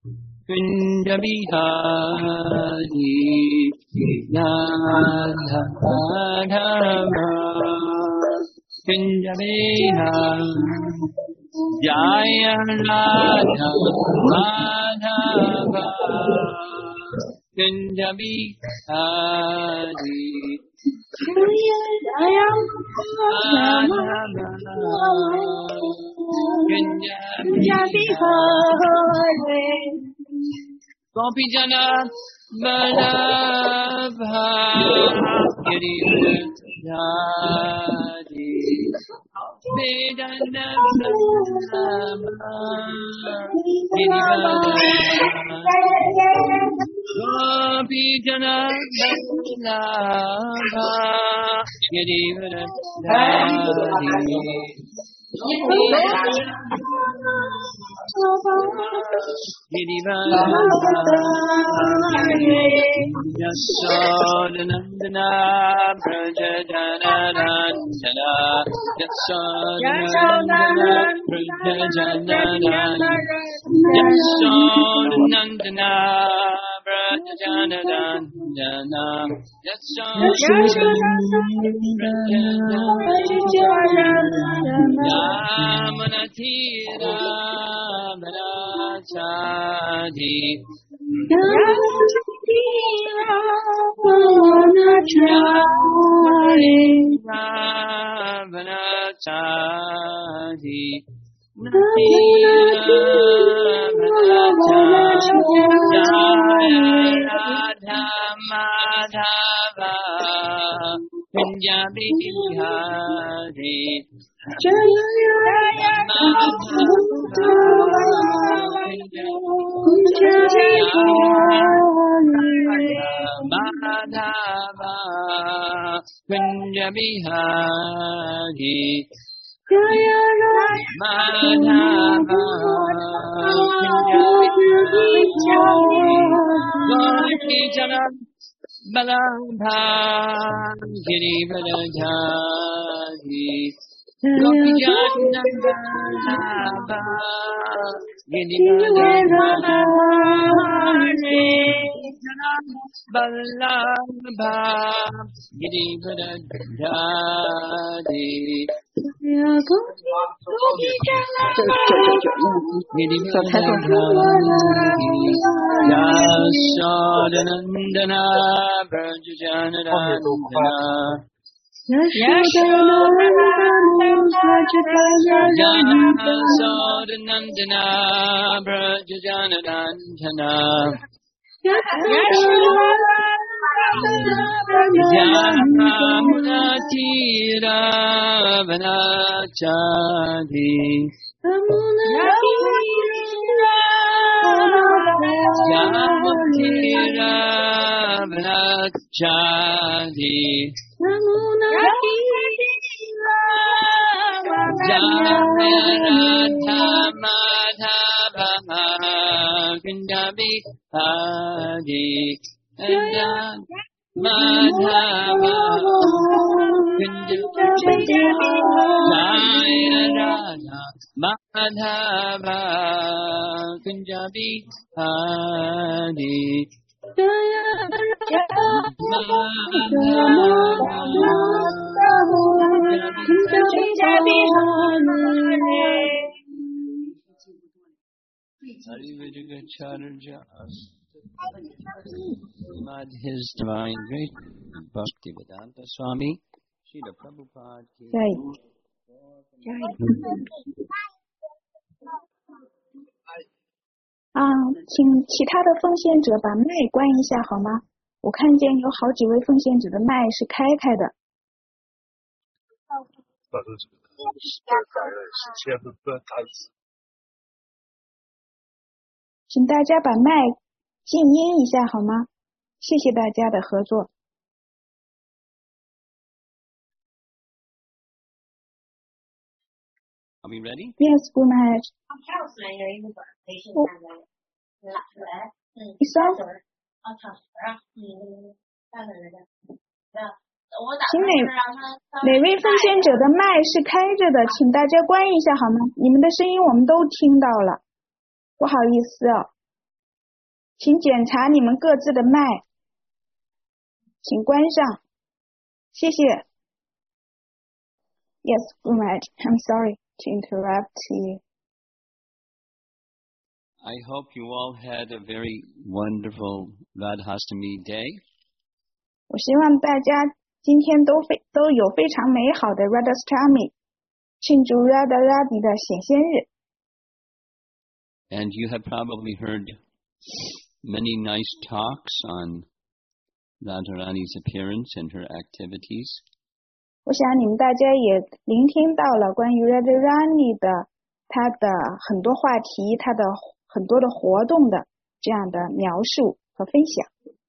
Kunja Bihari Radha Madhava Kunja Bihari Jaya Radha Madhava Kunja Bihari Jaya Madhava Kunja Bihari Gopi Jana Vallabha Giridhari Vedana Gopi Jana Vallabha Giridhari Yasodhanandana Braja Janarandana Yasodhanandana Braja Janarandana Yasodhanandana Braja Janarandana Yasodhanandana Yamanatira Bharachadi Bharachadi Radha Madhava Kunja Bihari Jaya Madhava Kunja Bihari Jaya Madhava Kunja Bihari Balabha Giridhari Gopi Jana Balabha Giridhari Balabha Giridhari Yasodhanandana Braja Janarandana Yasodhanandana Braja Janarandana Yamunatira Vanachadi Yamunatira Vanachadi Jaya Radha Madhava Kunja Bihari Radha Madhava Kunja Jaya Radha Madhava Kunja Bihari His Divine Grace Bhaktivedanta Swami Srila Prabhupada ki 请其他的奉献者把麦关一下好吗？我看见有好几位奉献者的麦是开的。请大家把麦静音一下好吗？谢谢大家的合作。 Are we ready? Yes, Guru Maharaj.请哪位奉献者的麦是开着的，请大家关一下好吗？你们的声音我们都听到了，不好意思哦。 请检查你们各自的麦，请关上，谢谢。Yes, Guru Maharaj, I'm sorry to interrupt you. I hope you all had a very wonderful Radhastami day. 我希望大家今天都有非常美好的 Radhastami， 庆祝 Radharani 的显现日。 And you have probably heard many nice talks on Radharani's appearance and her activities. 我想你们大家也聆听到了关于 Radharani 的她的很多话题，她的很多的活动的这样的描述和分享。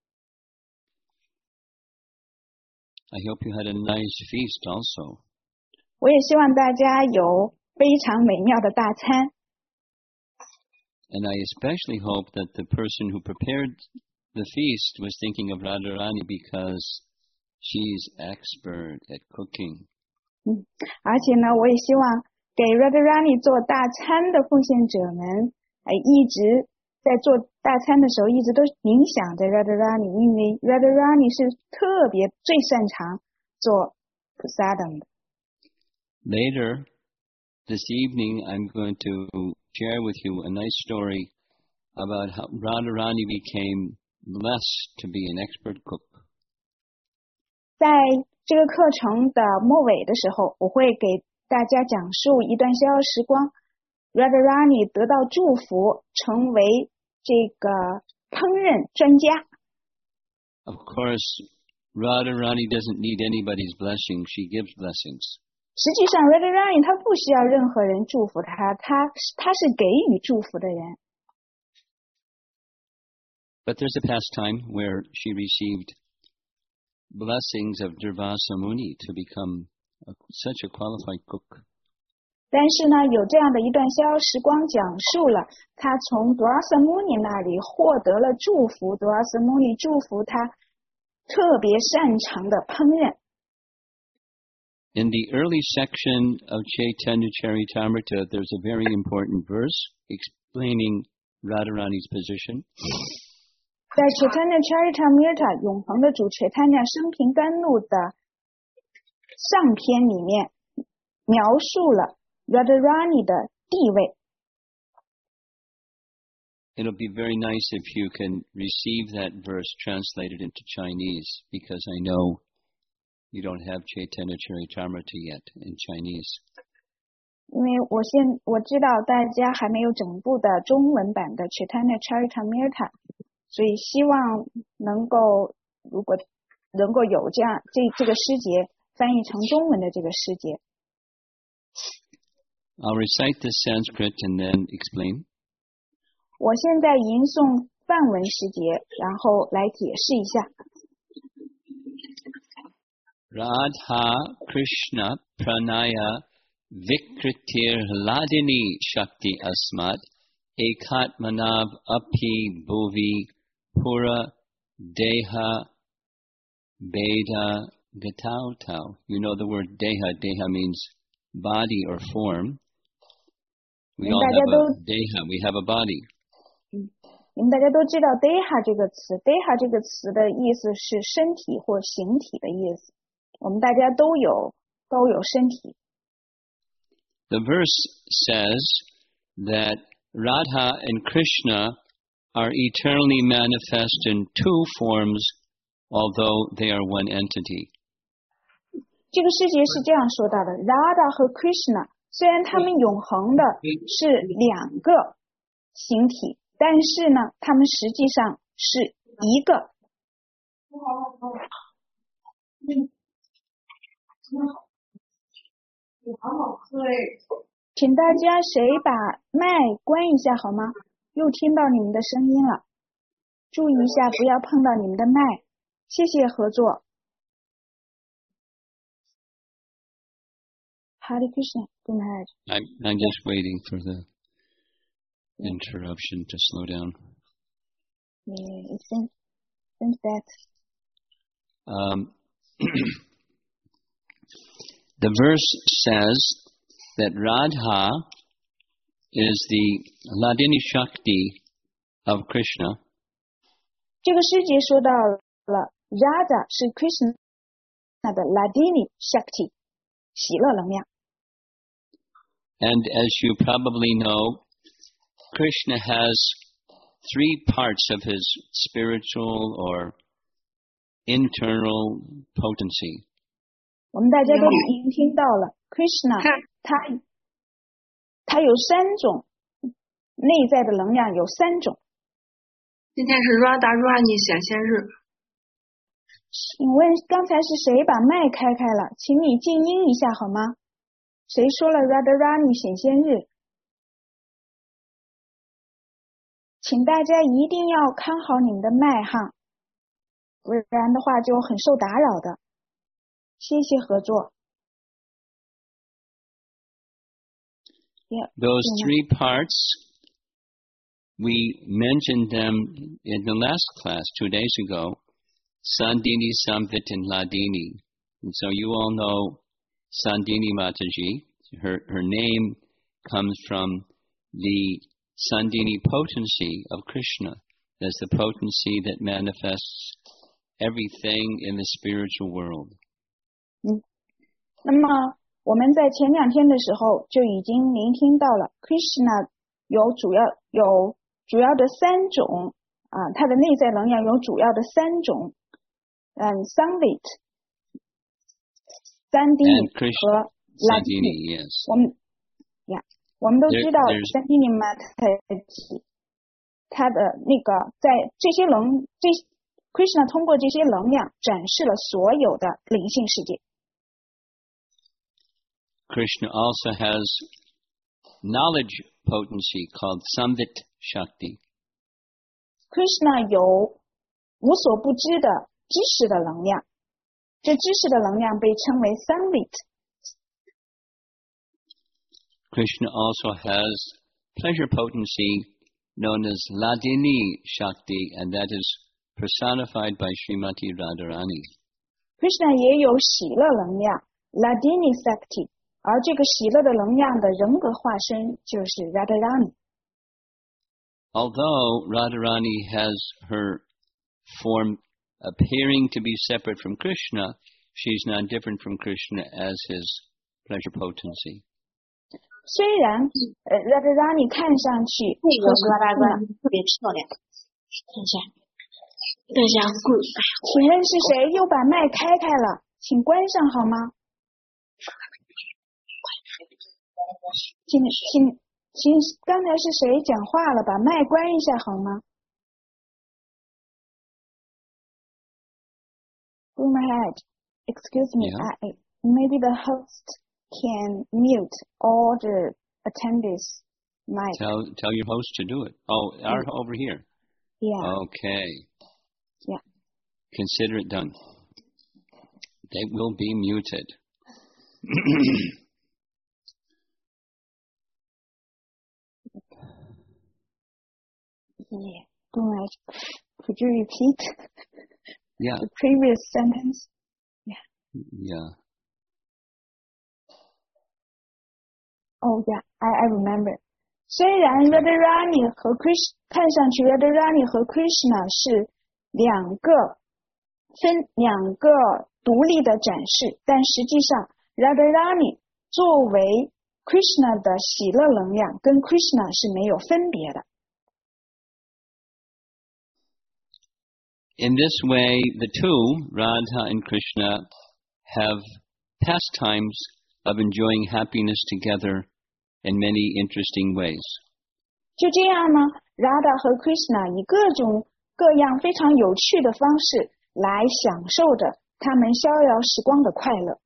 I hope you had a nice feast also. 我也希望大家有非常美妙的大餐。 And I especially hope that the person who prepared the feast was thinking of Radharani because she's expert at cooking. 而且呢，我也希望给 Radharani 做大餐的奉献者们，一直在做大餐的时候，一直都冥想着 Radharani， 因为 Radharani 是特别最擅长做菩萨的。 Later this evening, I'm going to share with you a nice story about how Radharani became blessed to be an expert cook. 在这个课程的末尾的时候，我会给大家讲述一段逍遥时光 Radharani 得到祝福，成为这个烹饪专家。 Of course, Radharani doesn't need anybody's blessing. She gives blessings. 实际上 Radharani 她不需要任何人祝福她，她是给予祝福的人。 But there's a pastime where she received blessings of Durvasa Muni to become such a qualified cook. 但是呢，有这样的一段逍遥时光讲述了她从 Durvasa Muni 那里获得了祝福 ，Durvasa Muni 祝福她特别擅长的烹饪。 In the early section of Chaitanya Charitamrita, there's a very important verse explaining Radharani's position. 在 Chaitanya Charitamrita 永恒的主 Chaitanya 生平甘露的上篇里面描述了 Radharani 的地位。 It'll be very nice if you can receive that verse translated into Chinese, because I know you don't have Chaitanya Charitamrita yet in Chinese. 因为我知道大家还没有整部的中文版的 Chaitanya Charitamrita， 所以希望如果能够有这个诗节翻译成中文的这个诗节。 I'll recite this Sanskrit and then explain. 我现在吟诵梵文诗节，然后来解释一下。 Radha Krishna Pranaya Vikritir Hladini Shakti Asmat Ekatmanav Api Bhuvi Pura Deha Beda Gatautau. You know the word Deha. Deha means body or form. We all have a Deha. We have a body. 你们大家都知道 Deha 这个词 ，Deha 这个词的意思是身体或形体的意思。我们大家都有身体。 The verse says that Radha and Krishna are eternally manifest in two forms, although they are one entity. 这个诗节是这样说到的 ：Radha 和 Krishna 虽然他们永恒的是两个形体，但是呢，他们实际上是一个。请大家谁把麦关一下好吗？又听到你们的声音了，注意一下不要碰到你们的麦，谢谢合作。Hare Krishna, Guru Maharaj. I'm just waiting for the interruption to slow down. Yeah, it seems that. The verse says that Radha is the Hladini Shakti of Krishna. 这个诗节说到了 Radha 是 Krishna 的 Ladini Shakti 喜乐能量。 And as you probably know, Krishna has 3 parts of his spiritual or internal potency. 我们大家都已经听到了 Krishna 他有3种内在的能量，有3种。 今天是 Radharani 显现日。 请问刚才是谁把麦开了？请你静音一下好吗？谁说了 Radharani 显现日？请大家一定要看好你们的麦哈，不然的话就很受打扰的。谢谢合作。 Those 3 parts, we mentioned them in the last class 2 days ago, Sandini, Samvit, and Ladini. And so you all know Sandini Mataji. Her name comes from the Sandini potency of Krishna. That's the potency that manifests everything in the spiritual world. 那么我们在前2天的时候就已经聆听到了 Krishna 有主要的3种他的内在能量有主要的3种Samvit, Sandini 和 Ladini, yes. 我们都知道 Sandini Mataji 他的那个在Krishna 通过这些能量展示了所有的灵性世界。 Krishna also has knowledge potency called Samvit Shakti. Krishna 有无所不知的知识的能量，这知识的能量被称为 Samvit。 Krishna also has pleasure potency known as Ladini Shakti, and that is personified by Srimati Radharani. Krishna 也有喜乐能量 Ladini Shakti， 而这个喜乐的能量的人格化身就是 Radharani。 Although Radharani has her form appearing to be separate from Krishna, she's not different from Krishna as his pleasure potency. 虽然Radharani 看上去那个Radharani特别漂亮。等一下， 请问是谁又把麦开了？请关上好吗？请刚才是谁讲话了？把麦关一下好吗？ Go ahead. Excuse me. Yeah. Maybe the host can mute all the attendees' mic. Tell your host to do it. Oh, over here. Yeah. Okay. Yeah. Consider it done. They will be muted. Yeah. Go ahead. Could you repeat? Yeah. The previous sentence. Yeah. Oh yeah, I remember. 虽然 Radharani 和 Krishna 看上去 Radharani 和 Krishna 是两个独立的展示，但实际上 Radharani 作为 Krishna 的喜乐能量跟 Krishna 是没有分别的。 In this way, the two, Radha and Krishna, have pastimes of enjoying happiness together in many interesting ways. 就这样呢 Radha 和 Krishna 以各种各样非常有趣的方式来享受着他们逍遥时光的快乐。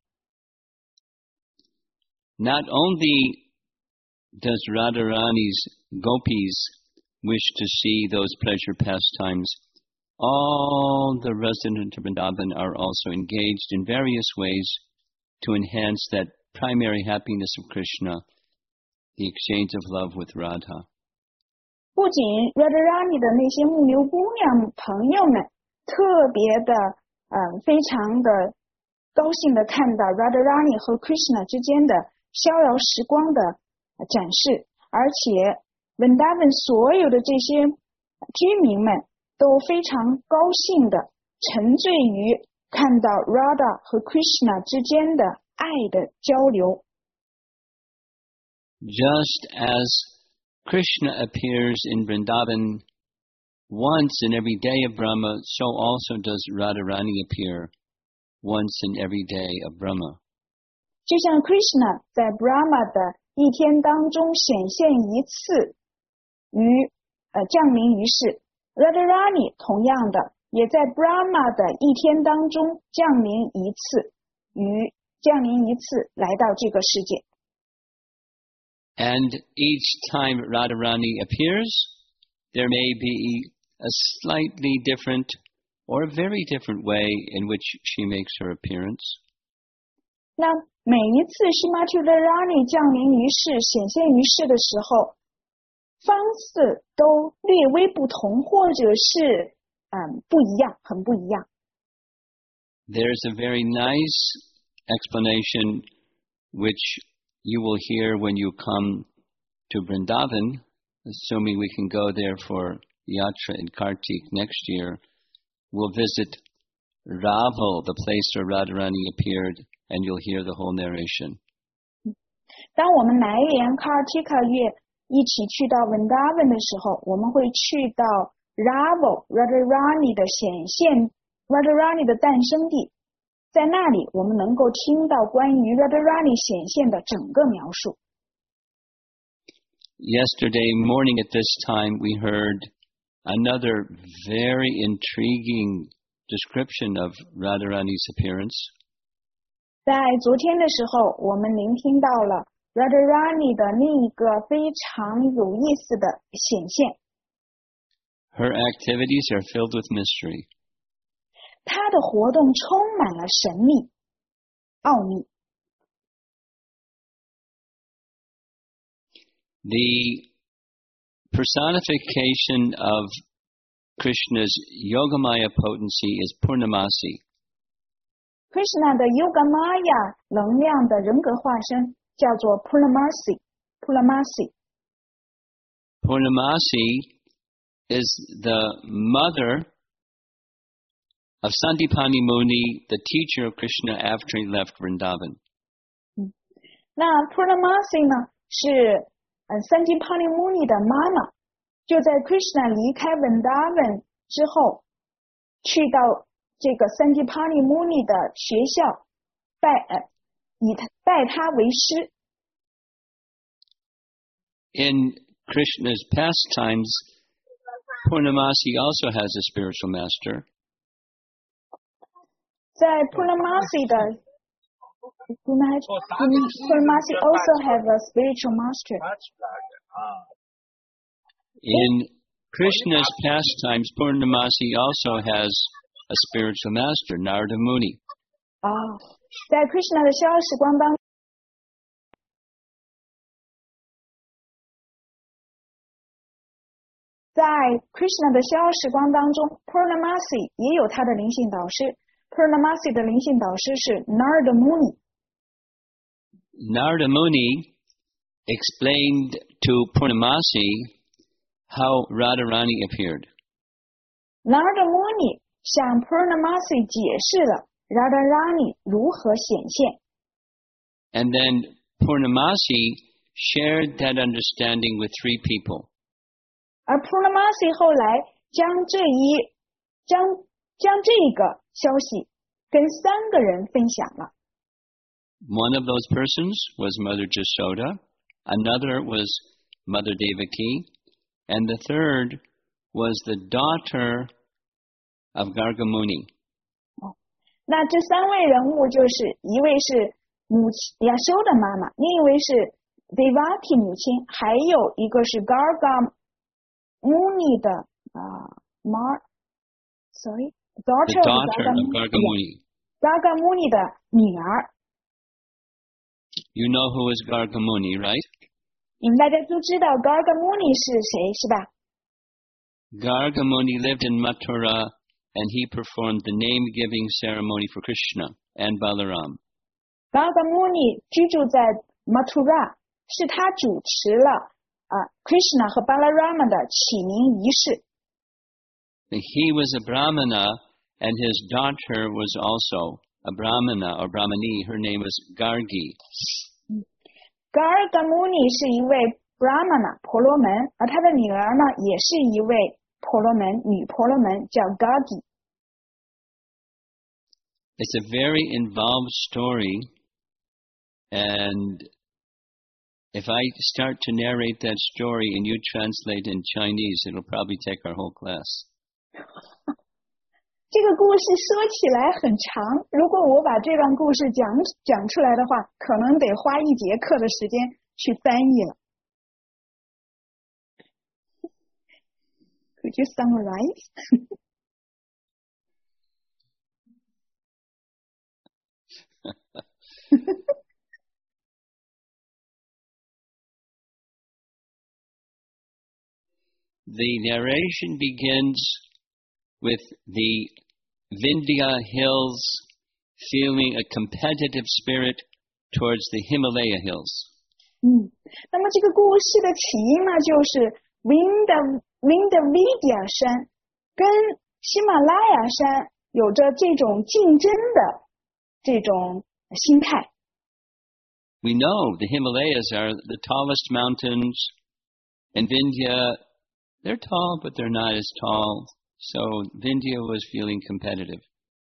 Not only does Radharani's gopis wish to see those pleasure pastimes, all the residents of Vrindavan are also engaged in various ways to enhance that primary happiness of Krishna, the exchange of love with Radha. 不仅 Radharani 的那些牧牛姑娘朋友们特别的非常的高兴的看到 Radharani 和 Krishna 之间的逍遥时光的展示，而且 Vrindavan 所有的这些居民们都非常高兴的沉醉于看到 Radha 和 Krishna 之间的爱的交流。 Just as Krishna appears in Vrindavan once in every day of Brahma, so also does Radharani appear once in every day of Brahma. 就像 Krishna 在 Brahma 的一天当中显现一次降临于世， Radharani 同样的也在 Brahma 的一天当中降临一次来到这个世界。 And each time Radharani appears, there may be a slightly different or a very different way in which she makes her appearance. 那每一次 Srimati Radharani 降临于世显现于世的时候，方式都略微不同，或者是不一样，很不一样。 There's a very nice explanation which you will hear when you come to Vrindavan, assuming we can go there for Yatra in Kartik next year. We'll visit Raval, the place where Radharani appeared, and you'll hear the whole narration. 当我们来年 Kartika 月一起去到 Vrindavan 的时候，我们会去到 Raval Radharani 的显现 Radharani 的诞生地，在那里我们能够听到关于 Radharani 显现的整个描述。 Yesterday morning at this time, we heard another very intriguing description of Radharani's appearance. 在昨天的时候，我们聆听到了 Radharani 的另一个非常有意思的显现。 Her activities are filled with mystery. 她的活动充满了神秘、奥秘。 The personification of Krishna's Yogamaya potency is Purnamasi. Krishna 的 Yogamaya 能量的人格化身叫做 Purnamasi。 Purnamasi is the mother of Sandipani Muni, the teacher of Krishna after he left Vrindavan. 那 Purnamasi 呢是Sandipani Muni 的妈妈，就在 Krishna 离开 Vrindavan 之后，去到这个 Sandipani Muni 的学校，拜他为师。 In Krishna's pastimes, Purnamasi also has a spiritual master. 在 Purnamasi 的 Purnamasi also have a spiritual master. In Krishna's pastimes, Purnamasi also has a spiritual master, Narada Muni. 在 Krishna 的逍遥时光当中，在 Krishna 的逍遥时光当中 ，Purnamasi 也有他的灵性导师。Purnamasi 的灵性导师是 Narada Muni。 Narada Muni explained to Purnamasi how Radharani appeared. Narada Muni 向 Purnamasi 解释了 Radharani 如何显现。 And then Purnamasi shared that understanding with three people. 而 Purnamasi 后来将这个消息跟3个人分享了。 One of those persons was Mother Jashoda, another was Mother Devaki, and the third was the daughter of Garga Muni. 那这3位人物就是一位是母亲亚修的妈妈，另一位是 Devaki 母亲，还有一个是 Garga Muni 的daughter of Garga Muni. Garga Muni 的女儿。 You know who is Garga Muni, right? 你们大家都知道 Garga Muni 是谁，是吧？ Garga Muni lived in Mathura, and he performed the name-giving ceremony for Krishna and Balaram. Garga Muni 居住在 Mathura， 是他主持了Krishna 和 Balarama 的起名仪式。 he was a Brahmana, and his daughter was also a Brahmana or Brahmani. Her name was Gargi. Garga Muni 是一位 Brahmana 婆罗门，而他的女儿呢，也是一位婆罗门，女婆罗门，叫 Gargi。 It's a very involved story, and if I start to narrate that story and you translate in Chinese, it'll probably take our whole class. 这个故事说起来很长，如果我把这段故事讲出来的话，可能得花一节课的时间去翻译了。Could you summarize? The narration begins with the Vindhya hills feeling a competitive spirit towards the Himalaya hills. 那么这个故事的起因呢，就是 Vindhya 山跟喜马拉雅山有着这种竞争的这种心态。 We know the Himalayas are the tallest mountains, and Vindhya, they're tall, but they're not as tall. So Vindhya was feeling competitive.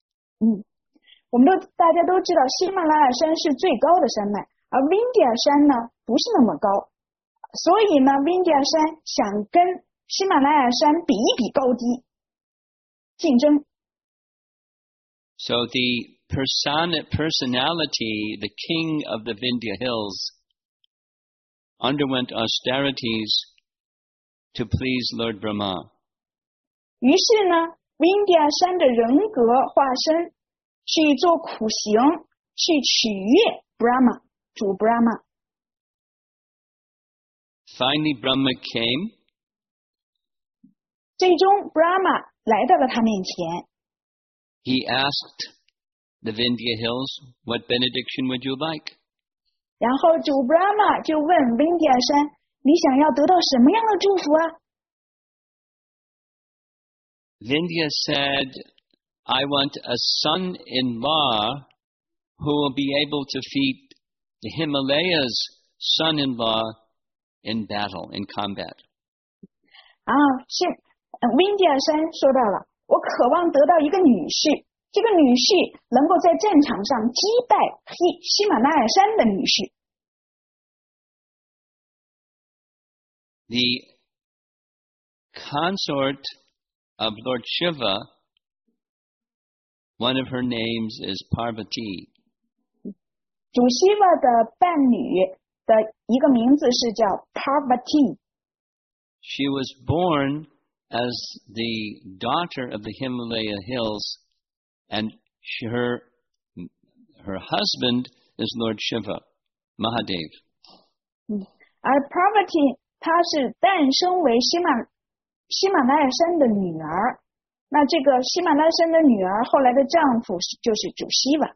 大家都知道喜马拉雅山是最高的山脉，而 Vindhya 山呢不是那么高，所以呢 Vindhya 山想跟喜马拉雅山比一比高低，竞争。 So the personality, the king of the Vindhya hills, underwent austerities to please Lord Brahma. 于是呢 Vindhya 山的人格化身去做苦行，去取悦 Brahma 主 Brahma。 Finally Brahma came. 最终 Brahma 来到了他面前。 He asked the Vindhya hills, what benediction would you like? 然后主 Brahma 就问 Vindhya 山，你想要得到什么样的祝福啊？ Vindhya said, I want a son-in-law who will be able to defeat the Himalayas' son-in-law in battle, in combat. Vindhya 山说到了，我渴望得到一个女婿，这个女婿能够在战场上击败喜马拉雅山的女婿。 The consort of Lord Shiva, one of her names is Parvati. 主 Shiva 的伴侣的一个名字是叫 Parvati。 She was born as the daughter of the Himalaya hills, and her husband is Lord Shiva, Mahadev. 而 Parvati 她是诞生为喜马拉雅山的女儿，那这个喜马拉雅山的女儿后来的丈夫就是主 Shiva。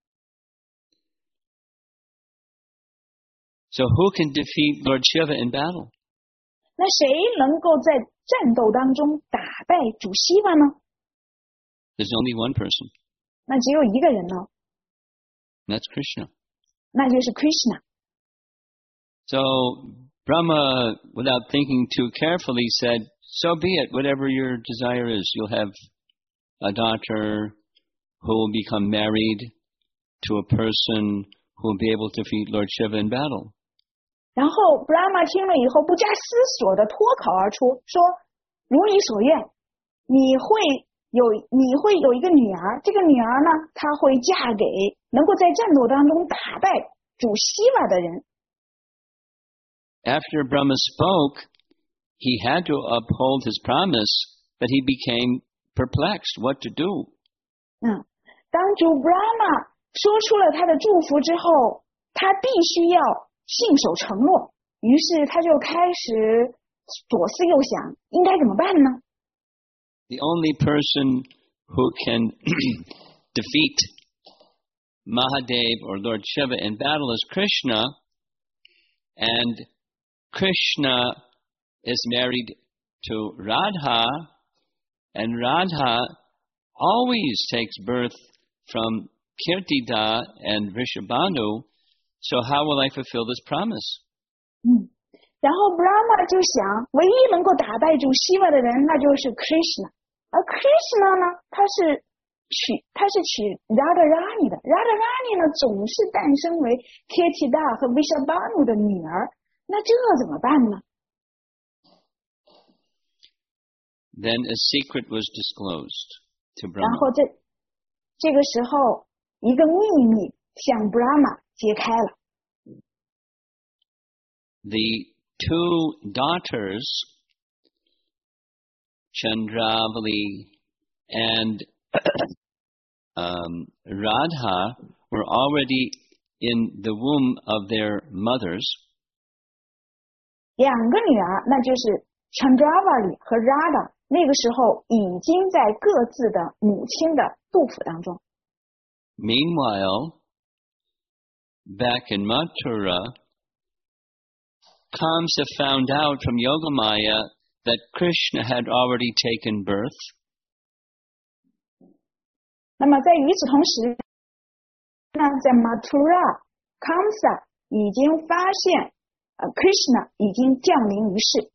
So who can defeat Lord Shiva in battle? 那谁能够在战斗当中打败主 Shiva 呢？ There's only one person. 那只有一个人呢， That's Krishna. 那就是 Krishna。 So Brahma, without thinking too carefully, said, so be it, whatever your desire is. You'll have a daughter who will become married to a person who will be able to defeat Lord Shiva in battle. 然后 Brahma 听了以后不加思索的脱口而出说，如你所愿，你会有一个女儿，这个女儿呢，她会嫁给能够在战斗当中打败主 Shiva 的人。 After Brahma spoke, he had to uphold his promise, but he became perplexed what to do. 当主 Brahma 说出了他的祝福之后，他必须要信守承诺，于是他就开始左思右想，应该怎么办呢？ The only person who can defeat Mahadev or Lord Shiva in battle is Krishna, and Krishna is married to Radha, And Radha always takes birth from Kirtida and Vrishabhanu, so how will I fulfill this promise? 然后 Brahma 就想，唯一能够打败住 Shiva 的人，那就是 Krishna。而 Krishna 呢，他是娶 Radharani 的 ，Radharani 呢总是诞生为 Kirtida 和 Vrishabhanu 的女儿，那这怎么办呢？ Then a secret was disclosed to 然 Brahma. 后这个时候，一个秘密向 Brahma 揭开了。 The two daughters, Chandravali and Radha, were already in the womb of their mothers. 两个女儿，那就是 Chandravali 和 Radha， 那个时候已经在各自的母亲的肚腹当中。 Meanwhile, back in Mathura, Kamsa found out from Yogamaya that Krishna had already taken birth. 那么在与此同时呢，在 Mathura Kamsa 已经发现Krishna 已经降临于世。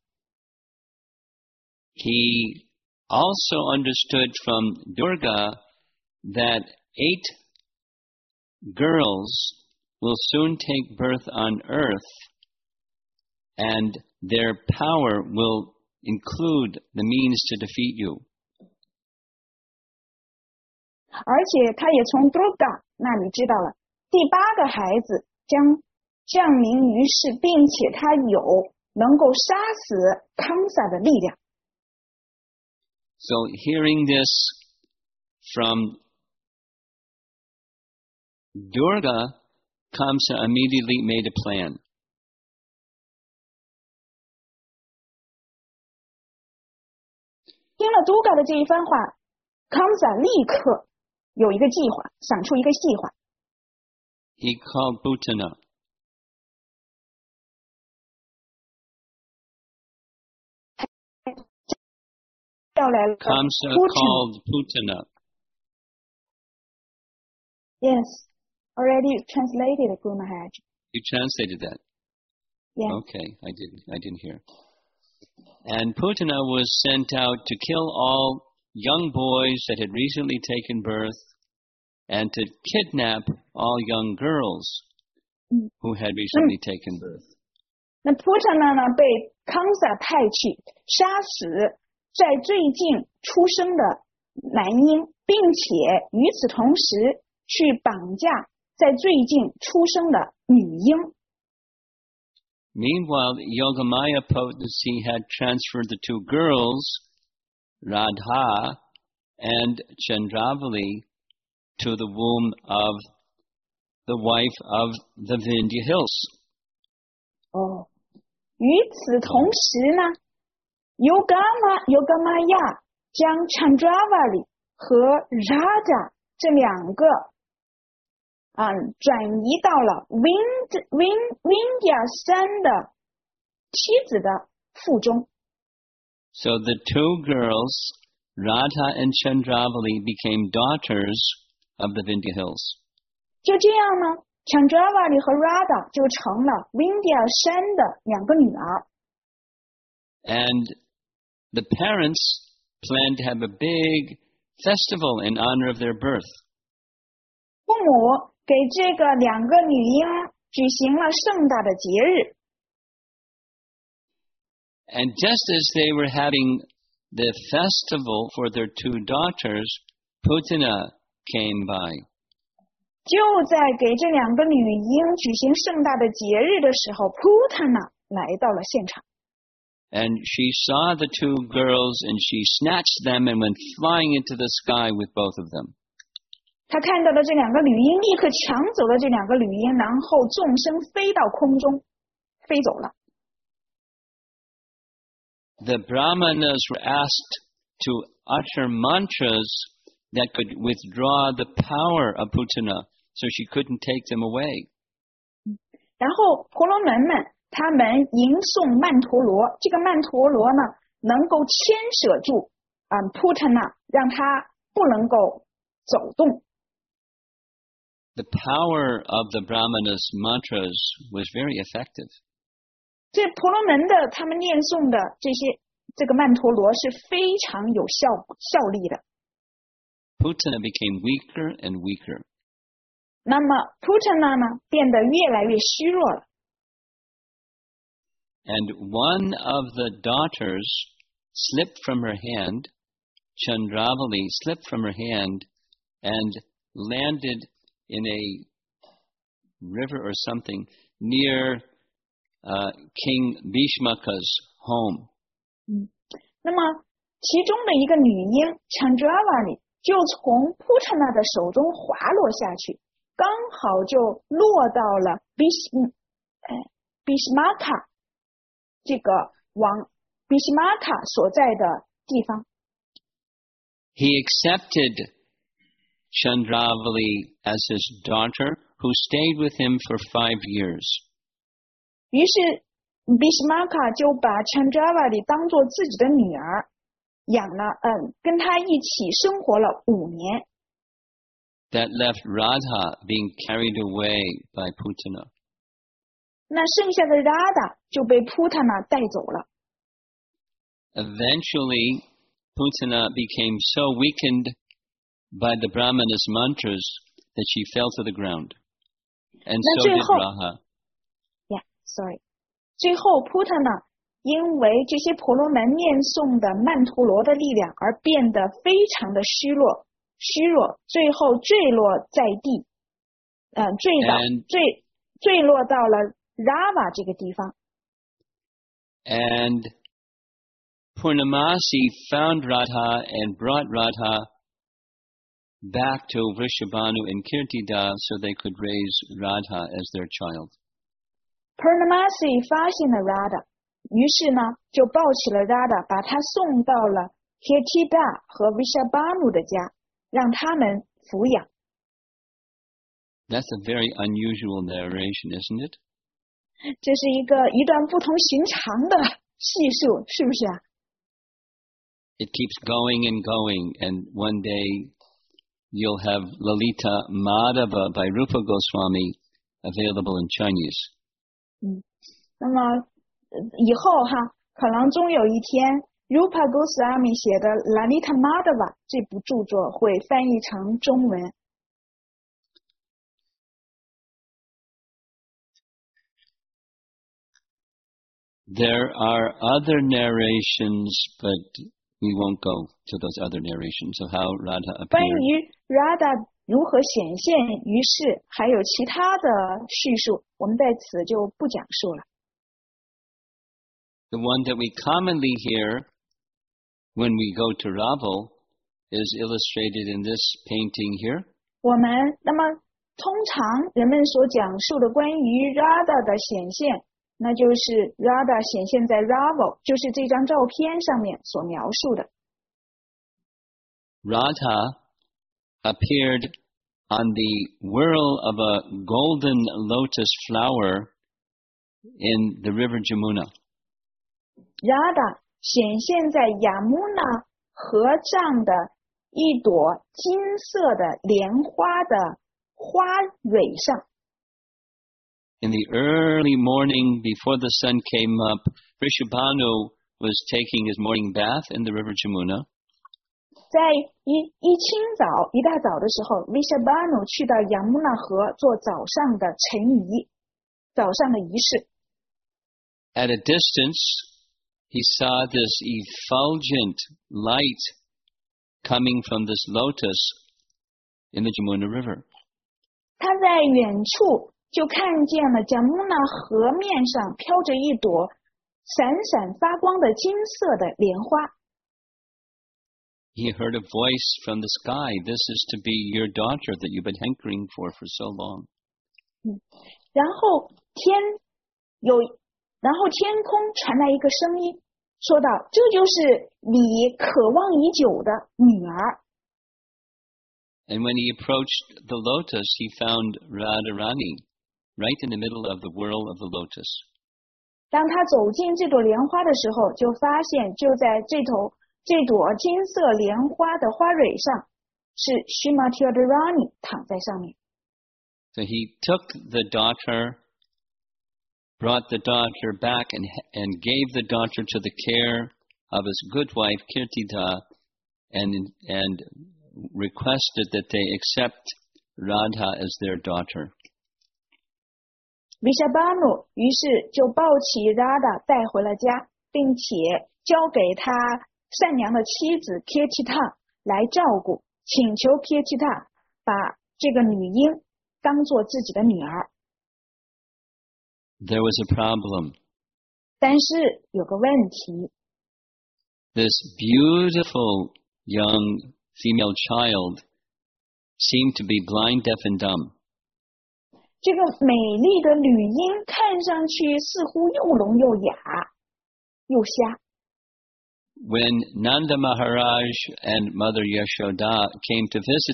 He also understood from Durga that 8 girls will soon take birth on earth, and their power will include the means to defeat you. 而且他也从 Durga 那里知道了第8个孩子将降临于世，并且他有能够杀死 Kamsa 的力量。 So hearing this from Durga, Kamsa immediately made a plan. 听了 Durga 的这一番话 ，Kamsa 立刻有一个计划，想出一个计划。 He called Putana. 叫来了 Kamsa Putana. called Putana. Yes, already translated, Guru Maharaj. You translated that. Yeah. Okay, I didn't hear. And Putana was sent out to kill all young boys that had recently taken birth and to kidnap all young girls who had recently taken birth. 那 Putana 呢，被 Kamsa 派去杀死在最近出生的男婴，并且与此同时去绑架在最近出生的女婴。 Meanwhile, Yogamaya potency had transferred the 2 girls, Radha and Chandravali, to the womb of the wife of the Vindhya Hills. 哦，与此同时呢 Yogamaya 将 Chandravali 和 Radha 这2个转移到了 Vindhya 山的妻子的腹中。 So the 2 girls, Radha and Chandravali, became daughters of the Vindhya Hills. 就这样呢 Chandravali 和 Radha 就成了 Vindhya 山的2个女儿。 And the parents planned to have a big festival in honor of their birth. 父母给这个2个女婴举行了盛大的节日。 And just as they were having the festival for their 2 daughters, Putana came by. 就在给这2个女婴举行盛大的节日的时候 Putana 来到了现场。 And she saw the 2 girls and she snatched them and went flying into the sky with both of them. 她看到的这2个女婴立刻抢走了这2个女婴，然后纵身飞到空中，飞走了。 The Brahmanas were asked to utter mantras that could withdraw the power of Putana, so she couldn't take them away. 然后婆罗门们他们吟诵曼陀罗，这个曼陀罗呢能够牵扯住 Putana 让他不能够走动。 The power of the Brahmanas mantras was very effective. 这婆罗门的他们念诵的这个曼陀罗是非常有效力的。 Putana became weaker and weaker. 那么 Putana 呢变得越来越虚弱了。 And one of the daughters slipped from her hand, Chandravali slipped from her hand and landed in a river or something near King Bhishmaka's home. 那么其中的一个女婴 Chandravali 就从 Putana 的手中滑落下去，刚好就落到了 Bhishmaka 这个王 Bhishmaka 所在的地方。 He accepted Chandravali as his daughter, who stayed with him for 5 years. 于是 Bhishmaka 就把 Chandravali 当作自己的女儿，养了，跟他一起生活了5年。 That left Radha being carried away by Putana. 那剩下的 Radha 就被 Putana 带走了。 Eventually, Putana became so weakened by the Brahmanas mantras that she fell to the ground. And so did Radha. Sorry. 最后 Putana 因为这些婆罗门念诵的曼陀罗的力量而变得非常的虚弱，最后坠落在地，坠落到了 Rava 这个地方。 And Purnamasi found Radha and brought Radha back to Vrishabhanu and Kirtida so they could raise Radha as their child. Purnamasi 发现了 Radha， 于是呢就抱起了 Radha， 把她送到了 Kirtida 和 Vrishabhanu 的家，让他们抚养。 That's a very unusual narration, isn't it? 这是一段不同寻常的叙述，是不是啊？ It keeps going and going, and one day you'll have Lalita Madhava by Rupa Goswami available in Chinese. 那么以后可能终有一天 Rupa Goswami 写的 Lalita Madhava 这部著作会翻译成中文。 There are other narrations, but we won't go to those other narrations of how Radha 关 appeared. 于 Radha 如何显现于世，还有其他的叙述，我们在此就不讲述了。 The one that we commonly hear when we go to Ravel is illustrated in this painting here. 我们那么通常人们所讲述的关于 Radha 的显现，那就是 Radha 显现在 Ravel， 就是这张照片上面所描述的。 Radha appeared on the whirl of a golden lotus flower in the river Jamuna. Radha 显现在雅穆纳河上的一朵金色的莲花的花蕊上。 In the early morning, before the sun came up, Vrishabhanu was taking his morning bath in the river Jamuna. 在一大早的时候 Vrishabhanu 去到雅穆纳河做早上的晨仪，早上的仪式。 At a distance, he saw this effulgent light coming from this lotus in the Jamuna River. 他在远处就看见了贾穆纳河面上飘着一朵闪闪发光的金色的莲花。 He heard a voice from the sky, "This is to be your daughter that you've been hankering for so long." 然后天空传来一个声音，说道：“这就是你渴望已久的女儿。” And when he approached the lotus, he found Radharani right in the middle of the whirl of the lotus. 当他走进这朵莲花的时候，就发现就在这头这朵金色莲花的花蕊上是 Srimati Radharani 躺在上面。 So he took the daughter, brought the daughter back, and gave the daughter to the care of his good wife Kirtida, and requested that they accept Radha as their daughter. Vrishabhanu 于是就抱起 Radha 带回了家，并且交给他善良的妻子 Kirtida 来照顾，请求 Kirtida 把这个女婴当做自己的女儿。 There was a problem. 但是有个问题。 This beautiful young female child seemed to be blind, deaf, and dumb. 这个美丽的女婴看上去似乎又聋又哑又瞎。 When Nanda Maharaj and Mother Yashoda came to visit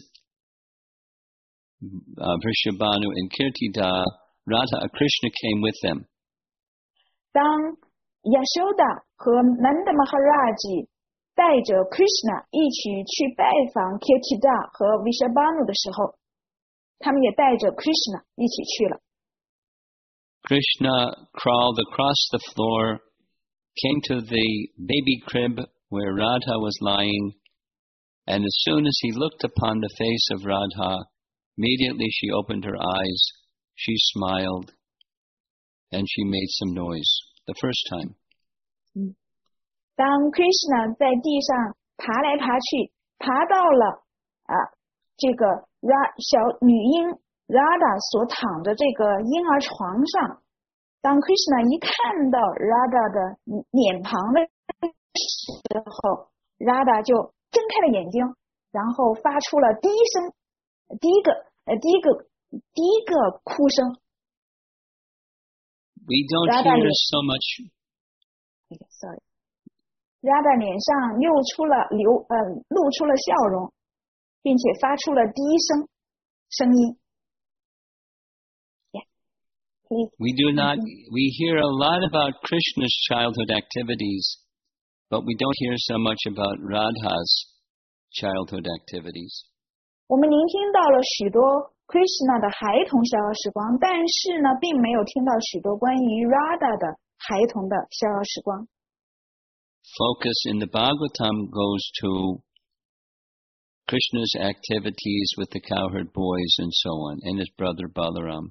Vrishabhanu and Kirtida, Radha Krishna came with them. 当 Yashoda 和 Nanda Maharaj 带着 Krishna 一起去拜访 Kirtida 和 Vrishabhanu 的时候，他们也带着 Krishna 一起去了。 Krishna crawled across the floor, came to the baby crib where Radha was lying, and as soon as he looked upon the face of Radha, immediately she opened her eyes, she smiled, and she made some noise the first time. 当 Krishna 在地上爬来爬去，爬到了这个小女婴 Radha 所躺的这个婴儿床上，当 Krishna 一看到 Radha 的脸庞的时候， Radha 就睁开了眼睛，然后发出了第一个哭声。 We don't hear so much. Sorry. Radha 脸上露出了笑容，并且发出了第一声音。 We do not. We hear a lot about Krishna's childhood activities, but we don't hear so much about Radha's childhood activities. 我们聆听到了许多 Krishna 的孩童逍遥时光，但是呢，并没有听到许多关于 Radha 的孩童的逍遥时光。 Focus in the Bhagavatam goes to Krishna's activities with the cowherd boys and so on, and his brother Balaram.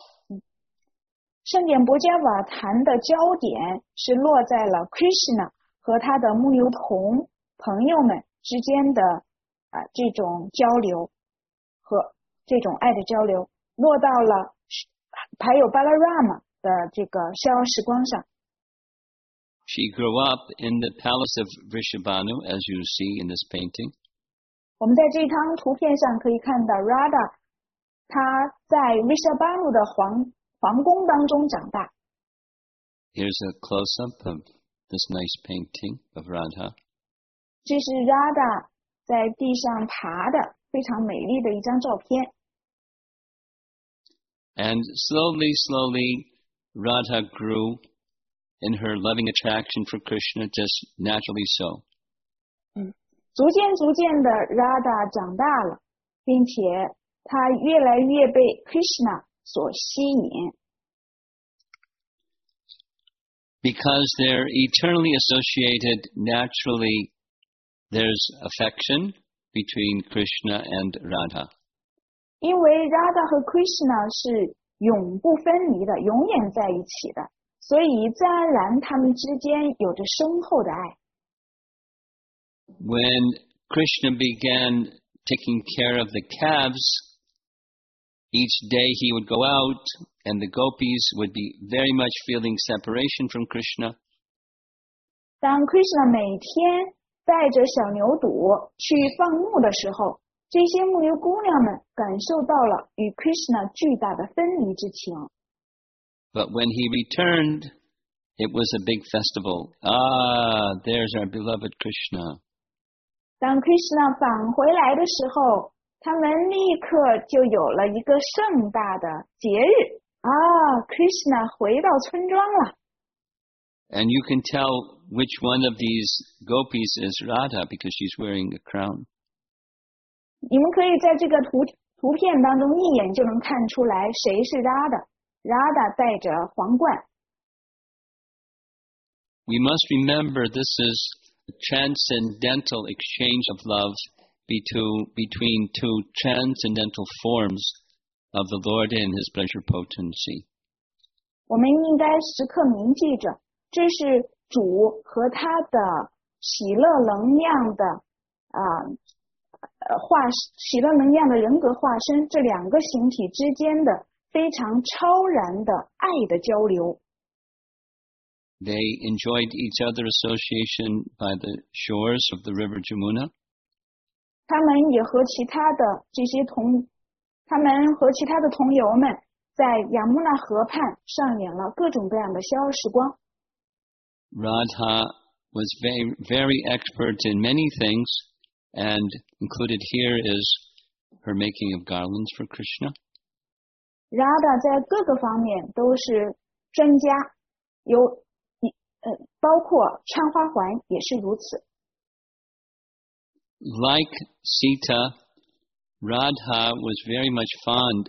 圣典博伽瓦谈的焦点是落在了 Krishna 和他的牧牛童朋友们之间的这种交流和这种爱的交流，落到了还有 Balarama 的这个逍遥时光上。 She grew up in the palace of Vrishabhanu, as you see in this painting. 我们在这张图片上可以看到 Radha 她在 Vrishabhanu 的皇宫当中长大。 Here's a close-up of this nice painting of Radha. 这是 Radha 在地上爬的非常美丽的一张照片。 And slowly, Radha grew in her loving attraction for Krishna, just naturally so. 逐渐的 Radha 长大了，并且她越来越被 Krishna 所吸引。 Because they're eternally associated, naturally there's affection between Krishna and Radha. 因为 Radha 和 Krishna 是永不分离的，永远在一起的，所以自然而然他们之间有着深厚的爱。 When Krishna began taking care of the calves, each day he would go out and the gopis would be very much feeling separation from Krishna. 当 Krishna 每天带着小牛犊去放牧的时候，这些牧牛姑娘们感受到了与 Krishna 巨大的分离之情。 But when he returned, it was a big festival. There's our beloved Krishna. 当 Krishna 返回来的时候，他们立刻就有了一个盛大的节日。Krishna 回到村庄了。 And you can tell which one of these gopis is Radha because she's wearing a crown. 你们可以在这个图片当中一眼就能看出来谁是 Radha 戴着皇冠。 We must remember this is a transcendental exchange of love between two transcendental forms of the Lord and His pleasure potency. 我们应该时刻铭记着，这是主和他的喜乐能量的喜乐能量的人格化身，这两个形体之间的非常超然的爱的交流。 They enjoyed each other's association by the shores of the river Jamuna. 他们和其他的同游们在雅穆纳河畔上演了各种各样的逍遥时光。 Radha was very, very expert in many things, and included here is her making of garlands for Krishna. Radha 在各个方面都是专家，包括穿花环也是如此。 Like Sita, Radha was very much fond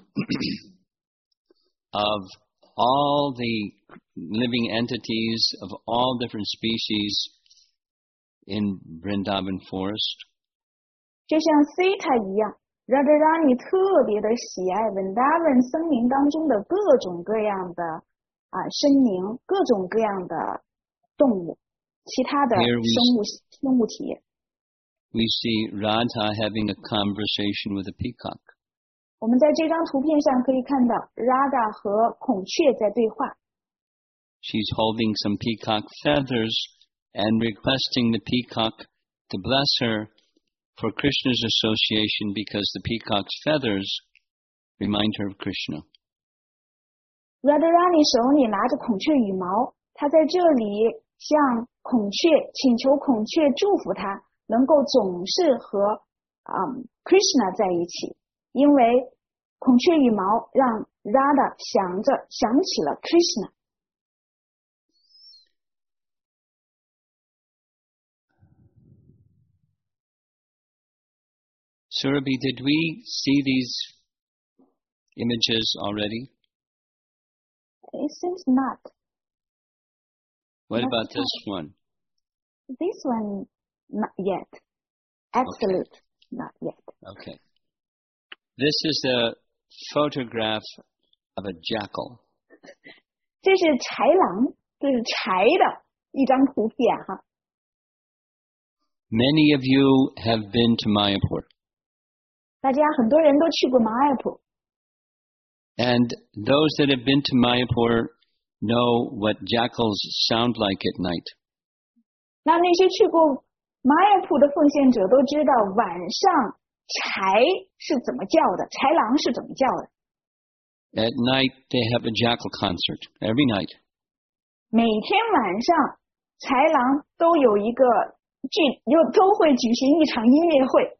of all the living entities of all different species in Vrindavan forest. 就像 Sita 一样 Radharani 特别的喜爱 Vrindavan 森林当中的各种各样的生灵，各种各样的动物，其他的生物体。 We see Radha having a conversation with a peacock. 我们在这张图片上可以看到 Radha 和孔雀在对话。 She's holding some peacock feathers and requesting the peacock to bless her for Krishna's association because the peacock's feathers remind her of Krishna. Radharani 手里拿着孔雀羽毛，她在这里向孔雀请求孔雀祝福她能够总是和Krishna 在一起，因为孔雀羽毛让 Radha 想起了 Krishna。 Surabhi, did we see these images already? It seems not. What about this one? This one, not yet. Absolute, okay. Not yet. Okay. This is a photograph of a jackal. 这是豺狼，这是豺的一张图片哈。 Many of you have been to Mayapur. 大家很多人都去过马尔普。 And those that have been to Mayapur know what jackals sound like at night. 那些去过马尔普的奉献者都知道晚上豺是怎么叫的，豺狼是怎么叫的。 At night they have a jackal concert every night. 每天晚上豺狼都都会举行一场音乐会。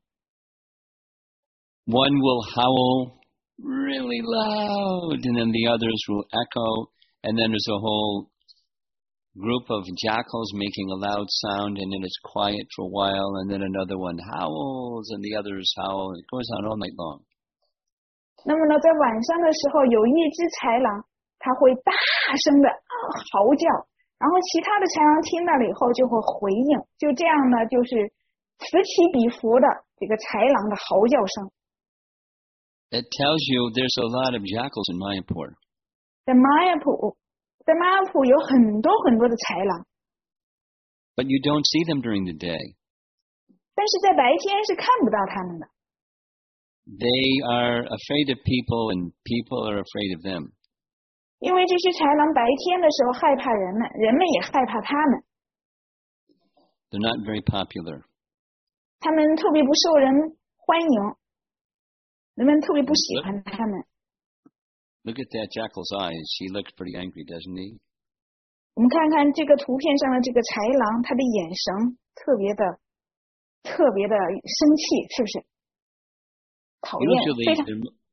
One will howl really loud, and then the others will echo, and then there's a whole group of jackals making a loud sound, and then it's quiet for a while, and then another one howls, and the others howl, and it goes on all night long. 那么呢，在晚上的时候，有一只豺狼，它会大声的嚎叫，然后其他的豺狼听到了以后就会回应，就这样呢，就是此起彼伏的这个豺狼的嚎叫声。 It tells you there's a lot of jackals in Mayapur. 在马尔普有很多很多的豺狼。 But you don't see them during the day. 但是在白天是看不到它们的。 They are afraid of people, and people are afraid of them. 因为这些豺狼白天的时候害怕人们，人们也害怕它们。 They're not very popular. 它们特别不受人欢迎，人们特别不喜欢它们。 Look at that jackal's eyes. He looks pretty angry, doesn't he? 我们看看这个图片上的这个豺狼，它的眼神特别的生气，是不是？讨厌，非常。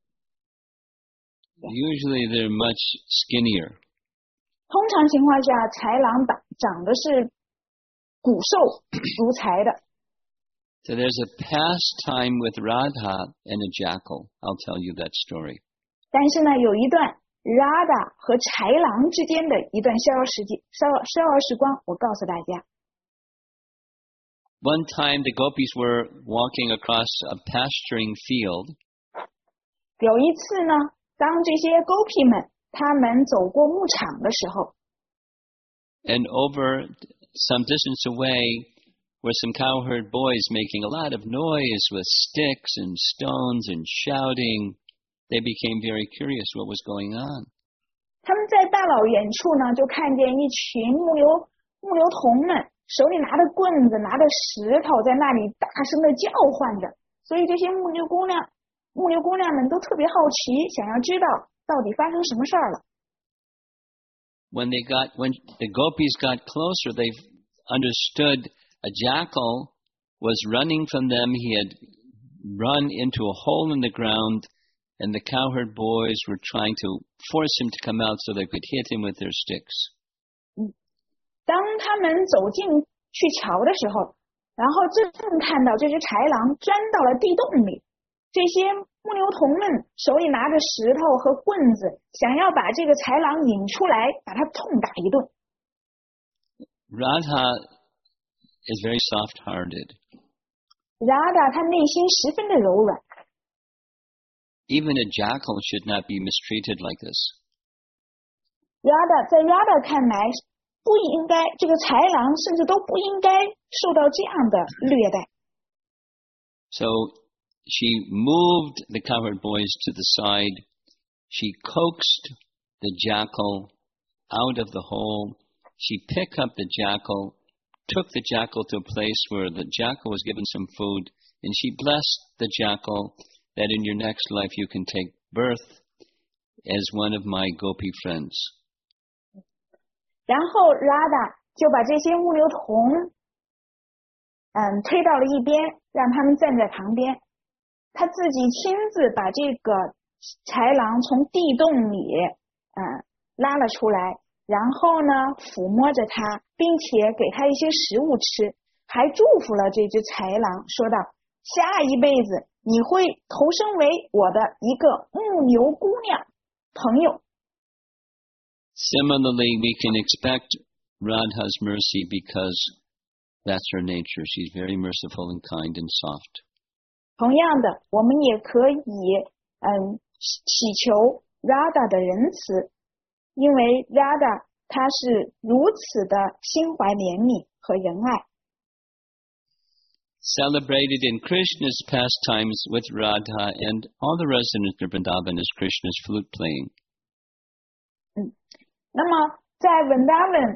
Usually they're much skinnier. 通常情况下，豺狼长得是骨瘦如柴的。 So there's a pastime with Radha and a jackal. I'll tell you that story. 但是呢，有一段 Radha 和豺狼之间的一段逍遥时光，我告诉大家。 One time the gopis were walking across a pasturing field. 有一次呢，当这些 gopi 们他们走过牧场的时候 And over some distance away were some cowherd boys making a lot of noise with sticks and stones and shouting. They became very curious what was going on. 他们在大老远处呢，就看见一群牧牛童们手里拿着棍子，拿着石头，在那里大声的叫唤着。所以这些牧牛姑娘们都特别好奇，想要知道到底发生什么事儿了。 When the gopis got closer, they understood a jackal was running from them. He had run into a hole in the ground, and the cowherd boys were trying to force him to come out so they could hit him with their sticks. 当他们走进去瞧的时候，然后正看到这只豺狼钻到了地洞里，这些牧牛童们手里拿着石头和棍子，想要把这个豺狼引出来，把它痛打一顿。 Radha is very soft-hearted. Radha 她内心十分的柔软。 Even a jackal should not be mistreated like this. Radha 在 Radha 看来，不应该这个豺狼甚至都不应该受到这样的虐待。 So she moved the cowherd boys to the side. She coaxed the jackal out of the hole. She picked up the jackal, took the jackal to a place where the jackal was given some food, and she blessed the jackal that in your next life you can take birth as one of my gopi friends. 然后 Radha 就把这些牧牛童推到了一边，让他们站在旁边。他自己亲自把这个豺狼从地洞里拉了出来，然后呢抚摸着它，并且给它一些食物吃，还祝福了这只豺狼，说道：下一辈子你会投生为我的一个牧牛姑娘朋友。 Similarly, we can expect Radha's mercy because that's her nature. She's very merciful and kind and soft. 同样的，我们也可以祈求 Radha 的仁慈，因为 Radha 她是如此的心怀怜悯和仁爱。 Celebrated in Krishna's pastimes with Radha and all the residents of Vrindavan is Krishna's flute playing. 那么在文达文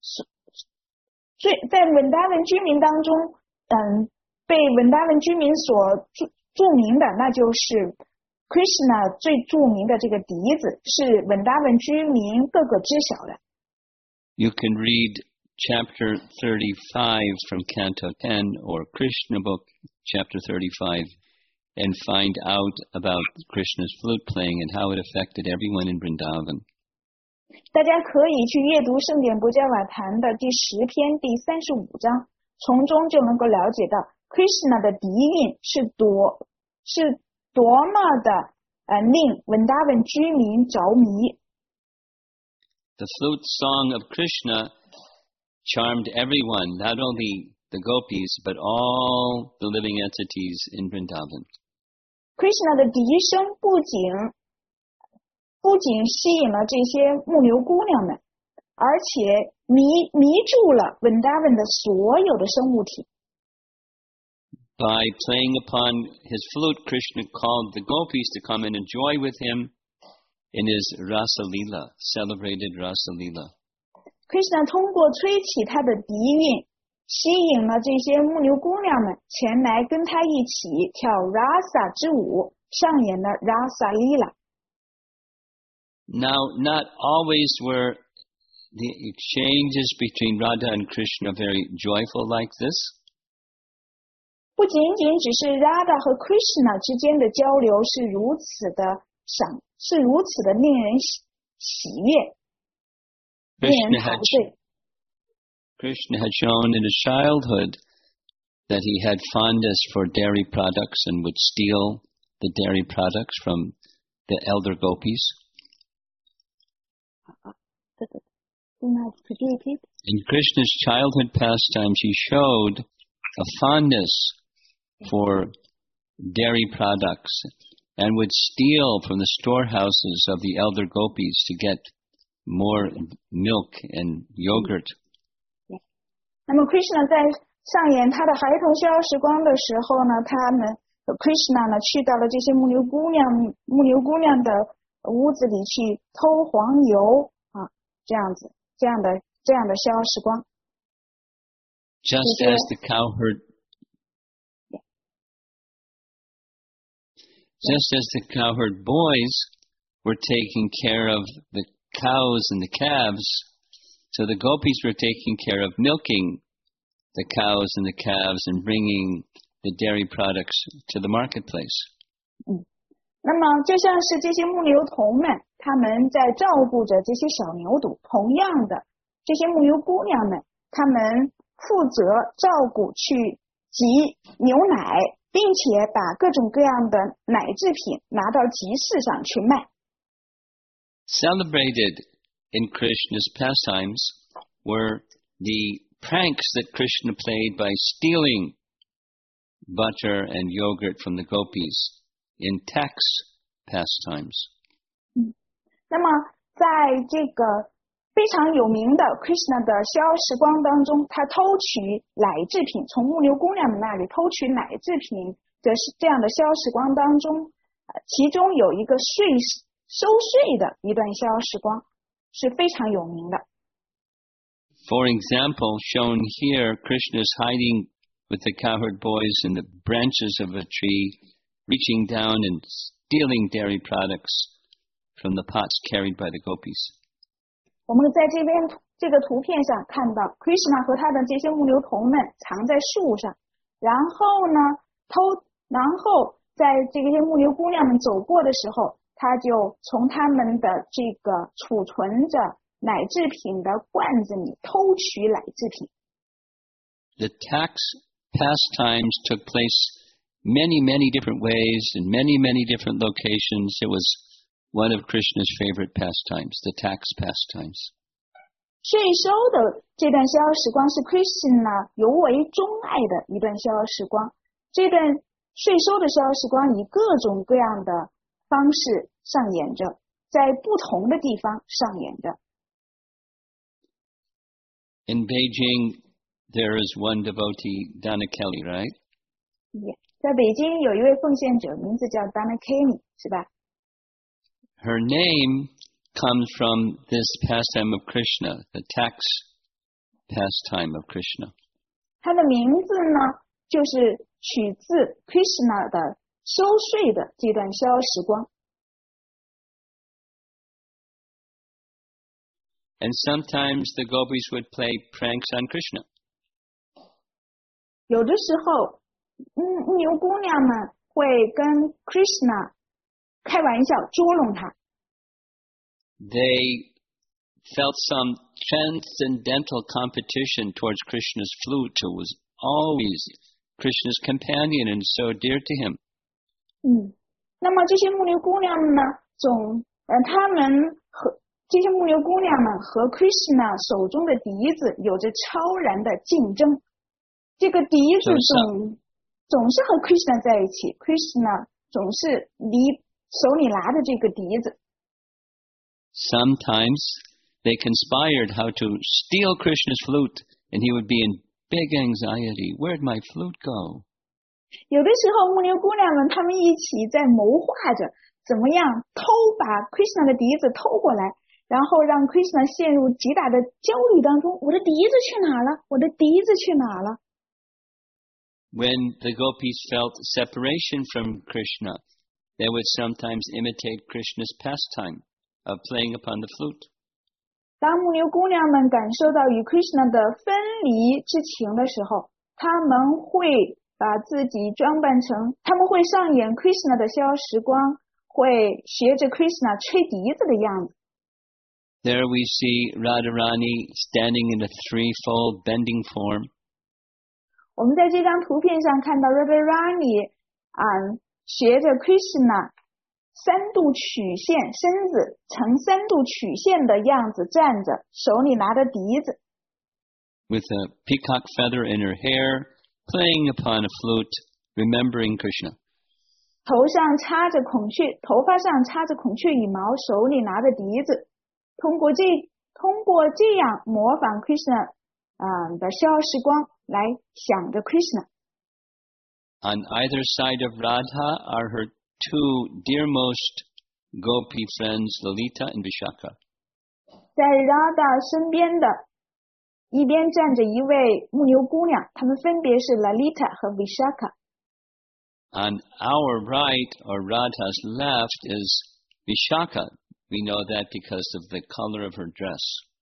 居民当中，被文达文居民所著名的，那就是 Krishna 最著名的这个笛子，是文达文居民个个知晓的。 You can read chapter 35 from Canto 10 or Krishna book chapter 35 and find out about Krishna's flute playing and how it affected everyone in Vrindavan. 大家可以去阅读圣典博伽瓦坛的第10篇第35章，从中就能够了解到 Krishna 的笛韵是多么的令文达文居民着迷。 The flute song of Krishna charmed everyone, not only the gopis, but all the living entities in Vrindavan. Krishna 的笛声不仅吸引了这些牧牛姑娘们，而且迷住了文达文的所有的生物体。 By playing upon his flute, Krishna called the gopis to come and enjoy with him in his Rasa Leela, celebrated Rasa Leela. Krishna 通过吹起他的笛韵，吸引了这些牧牛姑娘们前来跟他一起跳 Rasa 之舞，上演了 Rasa Leela。 Now, not always were the exchanges between Radha and Krishna very joyful like this. 不仅仅只是 Radha 和 Krishna 之间的交流是如此的令人喜悦，令人陶醉。 Krishna had shown in his childhood that he had fondness for dairy products and would steal the dairy products from the elder gopis. In Krishna's childhood pastimes, he showed a fondness for dairy products and would steal from the storehouses of the elder gopis to get more milk and yogurt. 那么 Krishna 在上演他的孩童逍遥时光的时候呢，Krishna 呢去到了这些牧牛姑娘的屋子里去偷黄油啊，这样的逍遥时光。 Just as the cowherd boys were taking care of the cows and the calves, so the gopis were taking care of milking the cows and the calves and bringing the dairy products to the marketplace. 那么就像是这些牧牛童们，他们在照顾着这些小牛犊，同样的，这些牧牛姑娘们，她们负责照顾去挤牛奶，并且把各种各样的奶制品拿到集市上去卖。 Celebrated in Krishna's pastimes were the pranks that Krishna played by stealing butter and yogurt from the gopis in tax pastimes. 那么在这个非常有名的 Krishna 的逍遥时光当中，他偷取奶制品，从牧牛姑娘们那里偷取奶制品的这样的逍遥时光当中，其中有一个收税的一段逍遥时光是非常有名的。 For example, shown here, Krishna is hiding with the cowherd boys in the branches of a tree, reaching down and stealing dairy products from the pots carried by the gopis. 我们在这个图片上看到 Krishna 和他的这些牧牛童们藏在树上，然后在这些牧牛姑娘们走过的时候，他就从他们的这个储存着奶制品的罐子里偷取奶制品。 The tax pastimes took place many different ways in many different locations. It was one of Krishna's favorite pastimes, the tax pastimes. 税收的这段逍遥时光是 Krishna 尤为钟爱的一段逍遥时光。这段税收的逍遥时光以各种各样的方式上演着，在不同的地方上演着。 In Beijing, there is one devotee, Dana Kelly, right? 在北京有一位奉献者，名字叫 Dana Kelly， 是吧？ Her name comes from this pastime of Krishna, the tax pastime of Krishna. 她的名字呢，就是取自 Krishna 的收税的这段逍遥时光。 And sometimes the gopis would play pranks on Krishna. 有的时候，牧牛姑娘们会跟 Krishna 开玩笑捉弄他。 They felt some transcendental competition towards Krishna's flute, who was always Krishna's companion and so dear to him. 那么这些牧牛姑娘们呢，这些牧牛姑娘们和 Krishna 手中的笛子有着超然的竞争。这个笛子总是和 Krishna 在一起 ，Krishna 总是手里拿着这个笛子。 Sometimes they conspired how to steal Krishna's flute, and he would be in big anxiety. Where'd my flute go? 有的时候，牧牛姑娘们她们一起在谋划着怎么样把 Krishna 的笛子偷过来，然后让 Krishna 陷入极大的焦虑当中。我的笛子去哪了？我的笛子去哪了？ When the gopis felt separation from Krishna, they would sometimes imitate Krishna's pastime of playing upon the flute. 当牧牛姑娘们感受到与 Krishna 的分离之情的时候，他们会把自己装扮成，他们会上演 Krishna 的逍遥时光，会学着 Krishna 吹笛子的样子。 There we see Radharani standing in a threefold bending form. 我们在这张图片上看到 Radharani 学着 Krishna 三度曲线，身子呈三度曲线的样子站着，手里拿着笛子。 With a peacock feather in her hair, playing upon a flute, remembering Krishna. 头发上插着孔雀羽毛，手里拿着笛子。通过这样模仿 Krishna 的逍遥时光来想着 Krishna。 On either side of Radha are her two dearmost gopi friends, Lalita and Vishaka. 在 Radha 身边的一边站着一位牧牛姑娘，她们分别是 Lalita 和 Vishaka。 On our right, or Radha's left, is Vishaka. We know that because of the color of her dress.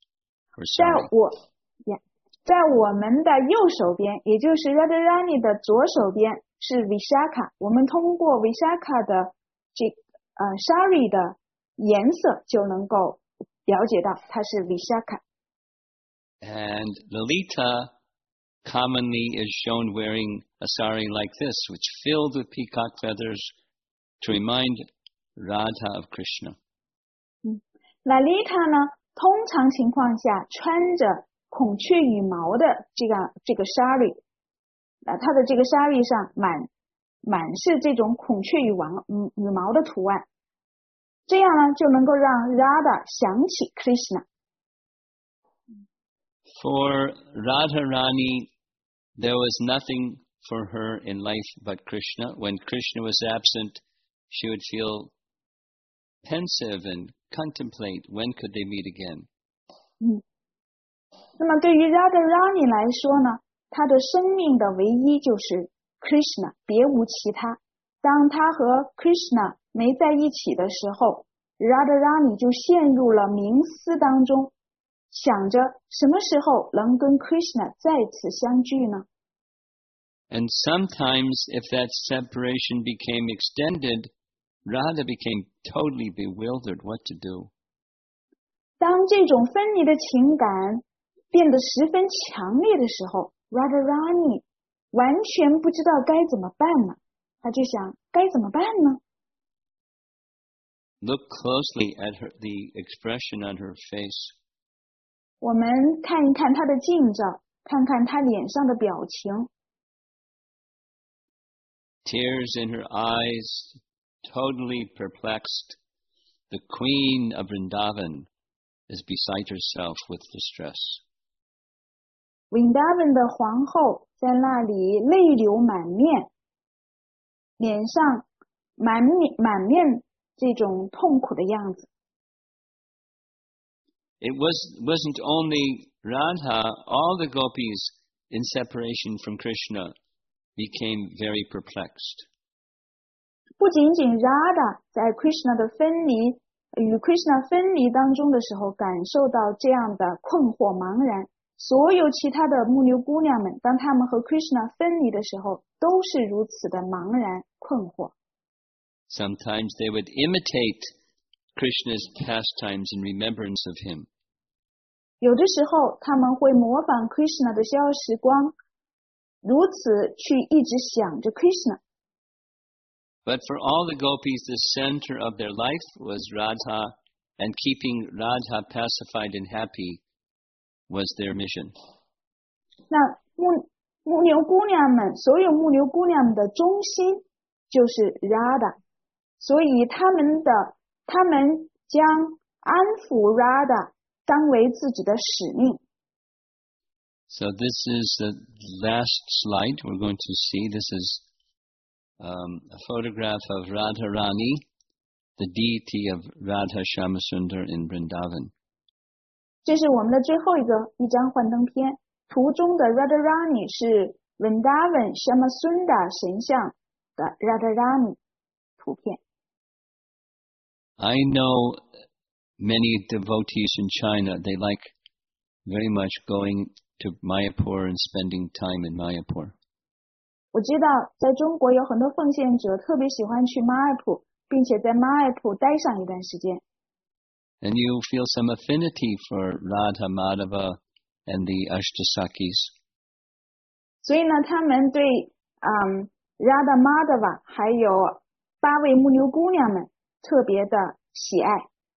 在我们的右手边，也就是 Radharani 的左手边是 Vishaka。 我们通过 Vishaka 的sari 的颜色就能够了解到她是 Vishaka。 And Lalita commonly is shown wearing a sari like this, which filled with peacock feathers to remind Radha of Krishna. Lalita 呢，通常情况下穿着孔雀羽毛的这个 sari， 它的这个 sari 上满是这种孔雀羽毛的图案，这样呢就能够让 Radha 想起 Krishna。 For Radharani, there was nothing for her in life but Krishna. When Krishna was absent, she would feel pensive and contemplate when could they meet again. 那么对于 Radharani 来说呢，她的生命的唯一就是 Krishna， 别无其他。当她和 Krishna 没在一起的时候， Radharani 就陷入了冥思当中，想着什么时候能跟 Krishna 再次相聚呢？ And sometimes, if that separation became extended, Radha became totally bewildered what to do. 当这种分离的情感变得十分强烈的时候， Radharani 完全不知道该怎么办呢？他就想该怎么办呢？ Look closely at the expression on her face. 我们看一看他的近照，看看他脸上的表情。 Tears in her eyes, totally perplexed. The queen of Vrindavan is beside herself with distress. Vrindavan 的皇后在那里泪流满面，脸上满面这种痛苦的样子。 It wasn't only Radha, all the gopis in separation from Krishna became very perplexed. 不仅仅 Radha 在 Krishna 的与 Krishna 分离当中的时候感受到这样的困惑茫然，所有其他的牧牛姑娘们当他们和 Krishna 分离的时候都是如此的茫然困惑。 Sometimes they would imitate Krishna's pastimes in remembrance of him. 有的时候他们会模仿 Krishna 的逍遥时光，如此去一直想着 Krishna。 But for all the gopis, the center of their life was Radha, and keeping Radha pacified and happy was their mission. 那牧牛姑娘们，所有牧牛姑娘们的中心就是 Radha， 所以他们将安抚 Radha 当为自己的使命。 So this is the last slide we're going to see. This is a photograph of Radharani, the deity of Radha Shyamasundar in Vrindavan. 这是我们的最后一张幻灯片，图中的 Radharani 是 Vrindavan Shyamasundar 神像的 Radharani 图片。 I know many devotees in China, they like very much going to Mayapur and spending time in Mayapur. 我知道在中国有很多奉献者特别喜欢去马尔普，并且在马尔普待上一段时间。 And you feel some affinity for Radha, Madhava, and the Ashtasakis. 所以呢，他们对Radha Madhava 还有8位木牛姑娘们特别的喜爱。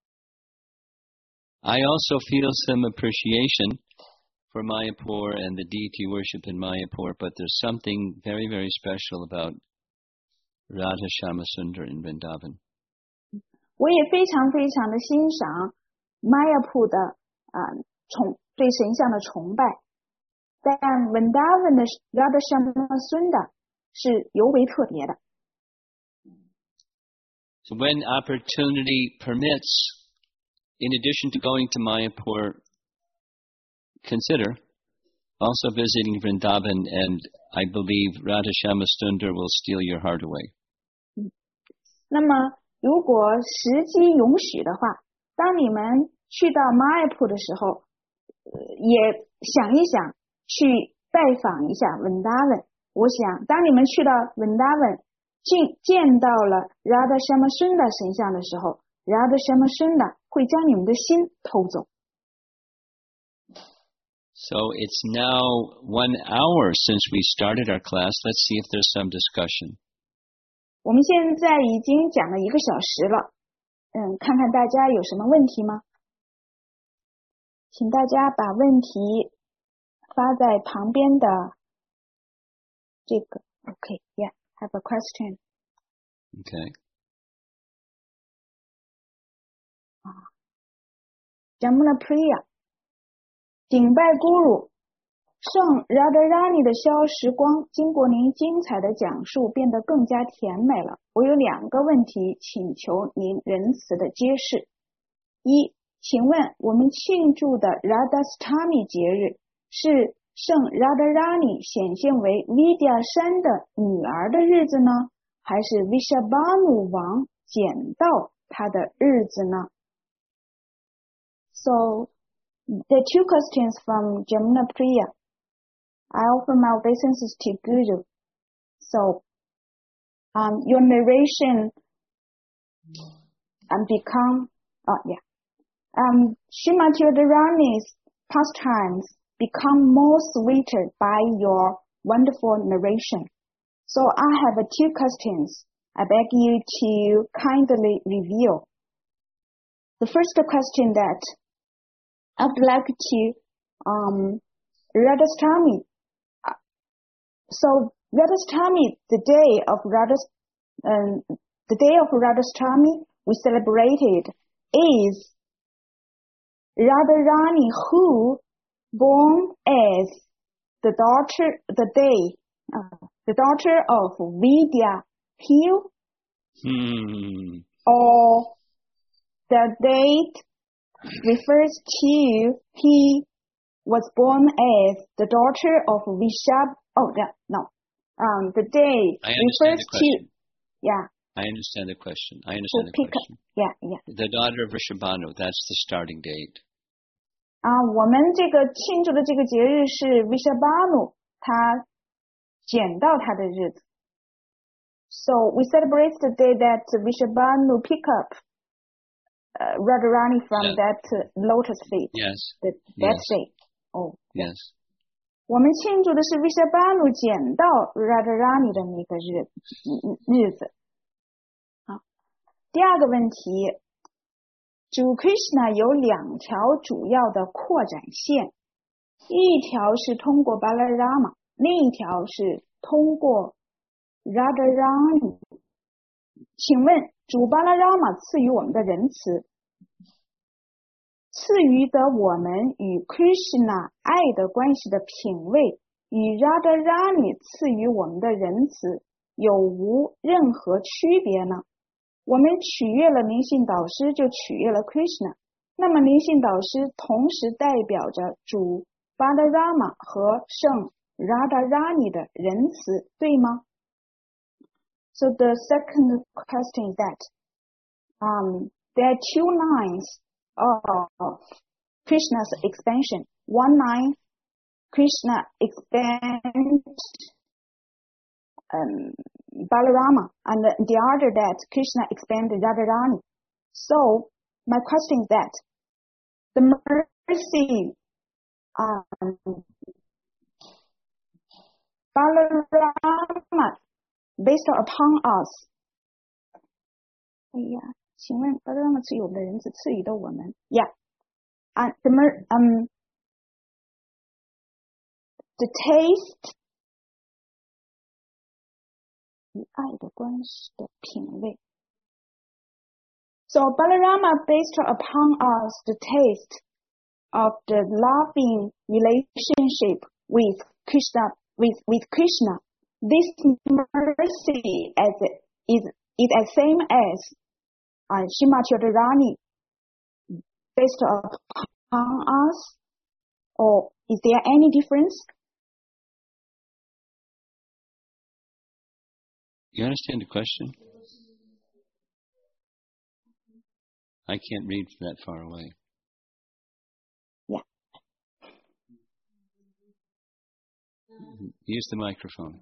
I also feel some appreciation for Mayapur and the deity worship in Mayapur, but there's something very, very special about Radha Shyamasundar in Vrindavan. 我也非常非常的欣赏 Mayapur 的对神像的崇拜，但 Vrindavan 的 Radha Shyamasundar 是尤为特别的。 So when opportunity permits, in addition to going to Mayapur, consider also visiting Vrindavan, and I believe Radha Shyamasundar will steal your heart away. 那么如果时机允许的话，当你们去到马尔普的时候，也想一想去拜访一下文达文。我想当你们去到文达文见到了 Radha Shyamasundar 神像的时候， Radha Shyamasundar 会将你们的心偷走。 So it's now 1 hour since we started our class. Let's see if there's some discussion. 我们现在已经讲了1个小时了，看看大家有什么问题吗？请大家把问题发在旁边的这个 Okay, yeah, have a question. Okay. Jamuna Priya 顶拜 Guru 圣 Radharani 的消时光经过您精彩的讲述变得更加甜美了。我有2个问题请求您仁慈的揭示。1，请问我们庆祝的 Radhastami 节日是圣 Radharani 显现为 Vidya 山的女儿的日子呢，还是 Vrishabhanu 王捡到她的日子呢？ So, the 2 questions from Jamuna Priya. I offer my obeisances to Guru. So, your narration become, Srimati Radharani's pastimes become more sweeter by your wonderful narration. So I have 2 questions. I beg you to kindly reveal. The first question that I would like to Radhastami. So Radhastami, the day of Radhastami we celebrated is Radharani who born as the daughter of Vidya Pil, or the date refers to he was born as the daughter of Vishab. The day refers to, yeah. I understand the question. The daughter of Vrishabhanu, that's the starting date. 我们这个庆祝的这个节日是 Vrishabhanu 他捡到他的日子。So we celebrate the day that Vrishabhanu pick up Radharani from that lotus feet. Yes. That day. Oh. Yes. 我们庆祝的是 Vrishabhanu 捡到 Radharani 的那个日子。好，第2个问题，主 Krishna 有2条主要的扩展线，一条是通过 Balarama， 另一条是通过 Radharani。请问主 Balarama 赐予我们的仁慈，赐予的我们与 Krishna 爱的关系的品味，与 Radharani 赐予我们的仁慈有无任何区别呢？我们取悦了灵性导师，就取悦了 Krishna。那么灵性导师同时代表着主 Balarama 和圣 Radharani 的仁慈，对吗？ So the second question is that there are 2 lines of Krishna's expansion. One line, Krishna expands Balarama, and the other that Krishna expanded Radharani. So my question is that the mercy Balarama based upon us. 哎呀，请问Balarama赐予我们的仁慈赐予的我们 ，Yeah, and the taste 与爱的关系的品味。So Balarama based upon us the taste of the loving relationship with Krishna. With Krishna, this mercy is as same as Srimati Radharani based upon us, or is there any difference? You understand the question? I can't read from that far away. Yeah. Use the microphone.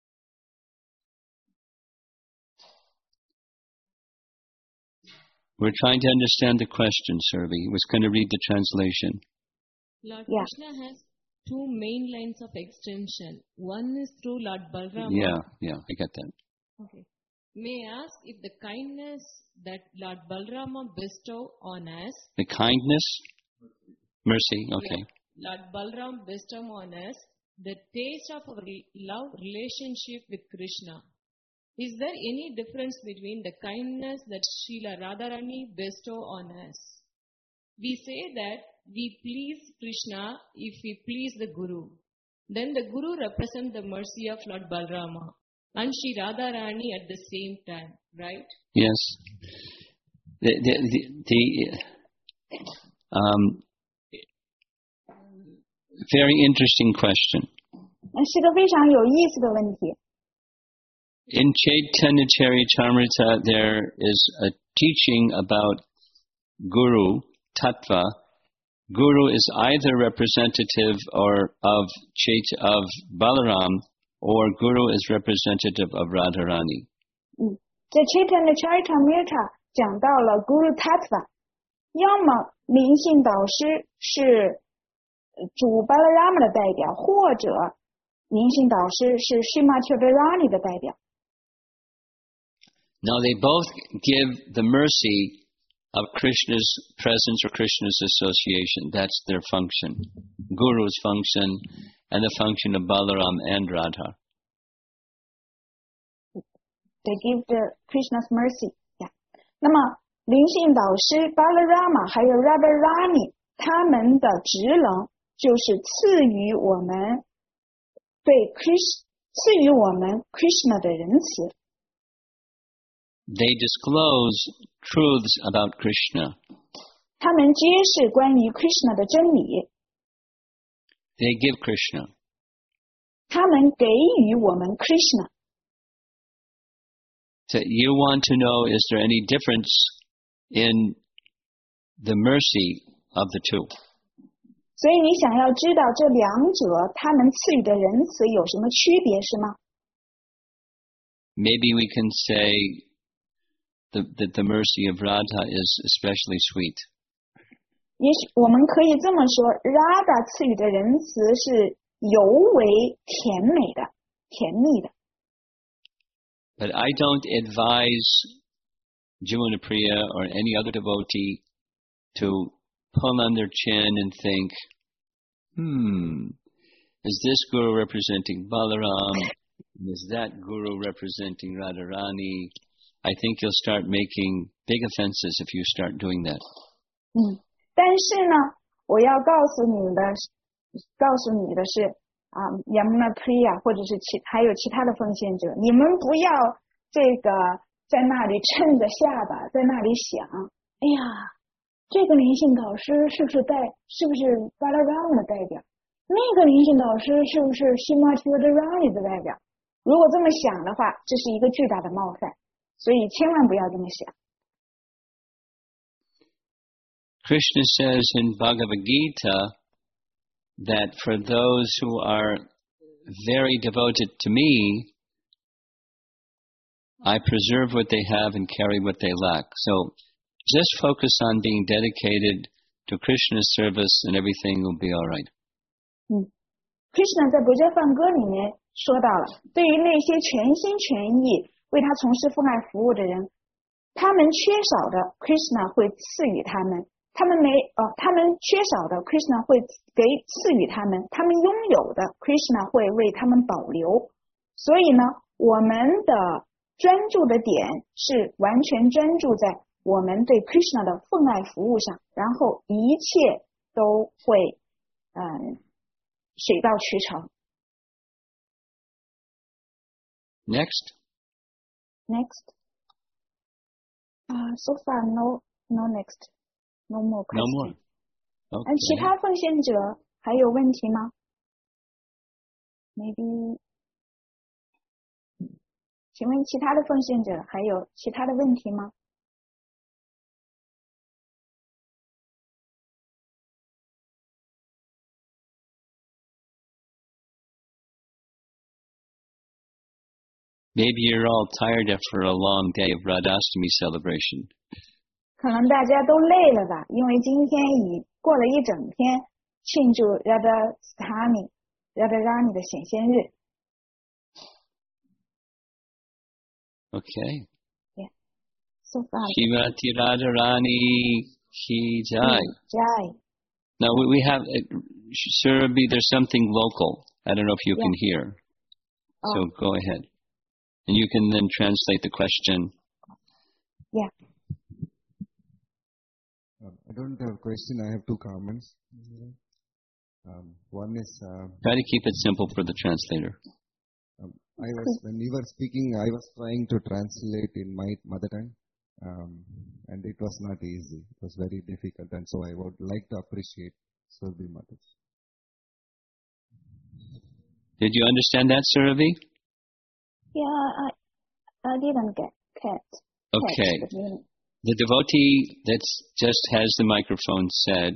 We're trying to understand the question, Survi. He was going to read the translation. Lord Krishna has two main lines of extension. One is through Lord Balrama. Yeah, I get that. Okay. May I ask if the kindness that Lord Balrama bestow on us... The kindness? Mercy, okay. Lord Balram bestow on us the taste of our love relationship with Krishna. Is there any difference between the kindness that Srila Radharani bestow on us? We say that we please Krishna if we please the Guru. Then the Guru represents the mercy of Lord Balrama and Sri Radharani at the same time, right? Yes. Very interesting question. 是个非常有意思的问题。 In Chaitanya Charitamrita, there is a teaching about Guru, Tattva. Guru is either representative of Balaram, or Guru is representative of Radharani. 在 Chaitanya Charitamrita 讲到了 Guru Tattva， 要么灵性导师是主 Balarama 的代表，或者灵性导师是 Srimati Radharani 的代表。 Now they both give the mercy of Krishna's presence or Krishna's association. That's their function. Guru's function and the function of Balaram and Radha. They give the Krishna's mercy. Yeah. 那么灵性导师 Balarama 还有 Radharani 他们的职能就是赐予我们 Krishna 的仁慈。 They disclose truths about Krishna. 他们揭示关于 Krishna 的真理。 They give Krishna. 他们给予我们 Krishna。 So you want to know, is there any difference in the mercy of the two? 所以你想要知道这两者他们赐予的仁慈有什么区别是吗？ Maybe we can say that the mercy of Radha is especially sweet. 也许我们可以这么说 Radha 赐予的仁慈是尤为甜美的、甜蜜的。 But I don't advise Jimunapriya or any other devotee to pull on their chin and think, is this Guru representing Balaram? Is that Guru representing Radharani? I think you'll start making big offenses if you start doing that. 但是呢，我要告诉你的是Yamuna Priya 或者是还有其他的奉献者，你们不要这个在那里撑着下巴，在那里想，哎呀，这个灵性导师是不是Balarama 的代表？那个灵性导师是不是 Srimati Radharani 的代表？如果这么想的话，这是一个巨大的冒犯，所以千万不要这么想。 Krishna says in Bhagavad Gita that for those who are very devoted to me, I preserve what they have and carry what they lack. So just focus on being dedicated to Krishna's service and everything will be all right. Krishna 在不二梵歌里面说到了，对于那些全心全意为他从事奉爱服务的人，他们缺少的 Krishna 会赐予他们，他们缺少的 Krishna 会赐予他们，他们拥有的 Krishna 会为他们保留。所以呢，我们的专注的点是完全专注在我们对 Krishna 的奉爱服务上，然后一切都会水到渠成。 Next. So far no next, no more question. No more. Okay. 其他奉献者还有问题吗 ？Maybe. 请问其他的奉献者还有其他的问题吗？ Maybe you're all tired after a long day of Radhastami celebration. 可能大家都累了吧，因为今天已过了一整天庆祝 Radharani 的显现日。 Okay. Yeah. So far. Shrimati Radharani Ki Jai. Jai. Now we have, Surabhi, there's something local. I don't know if you can hear. So go ahead. And you can then translate the question. Yeah. I don't have a question. I have two comments. One is... Try to keep it simple for the translator. When you were speaking, I was trying to translate in my mother tongue. And it was not easy. It was very difficult. And so I would like to appreciate Surabhi Mother. Did you understand that, Surabhi? Yeah, I didn't get Okay. The devotee that just has the microphone said,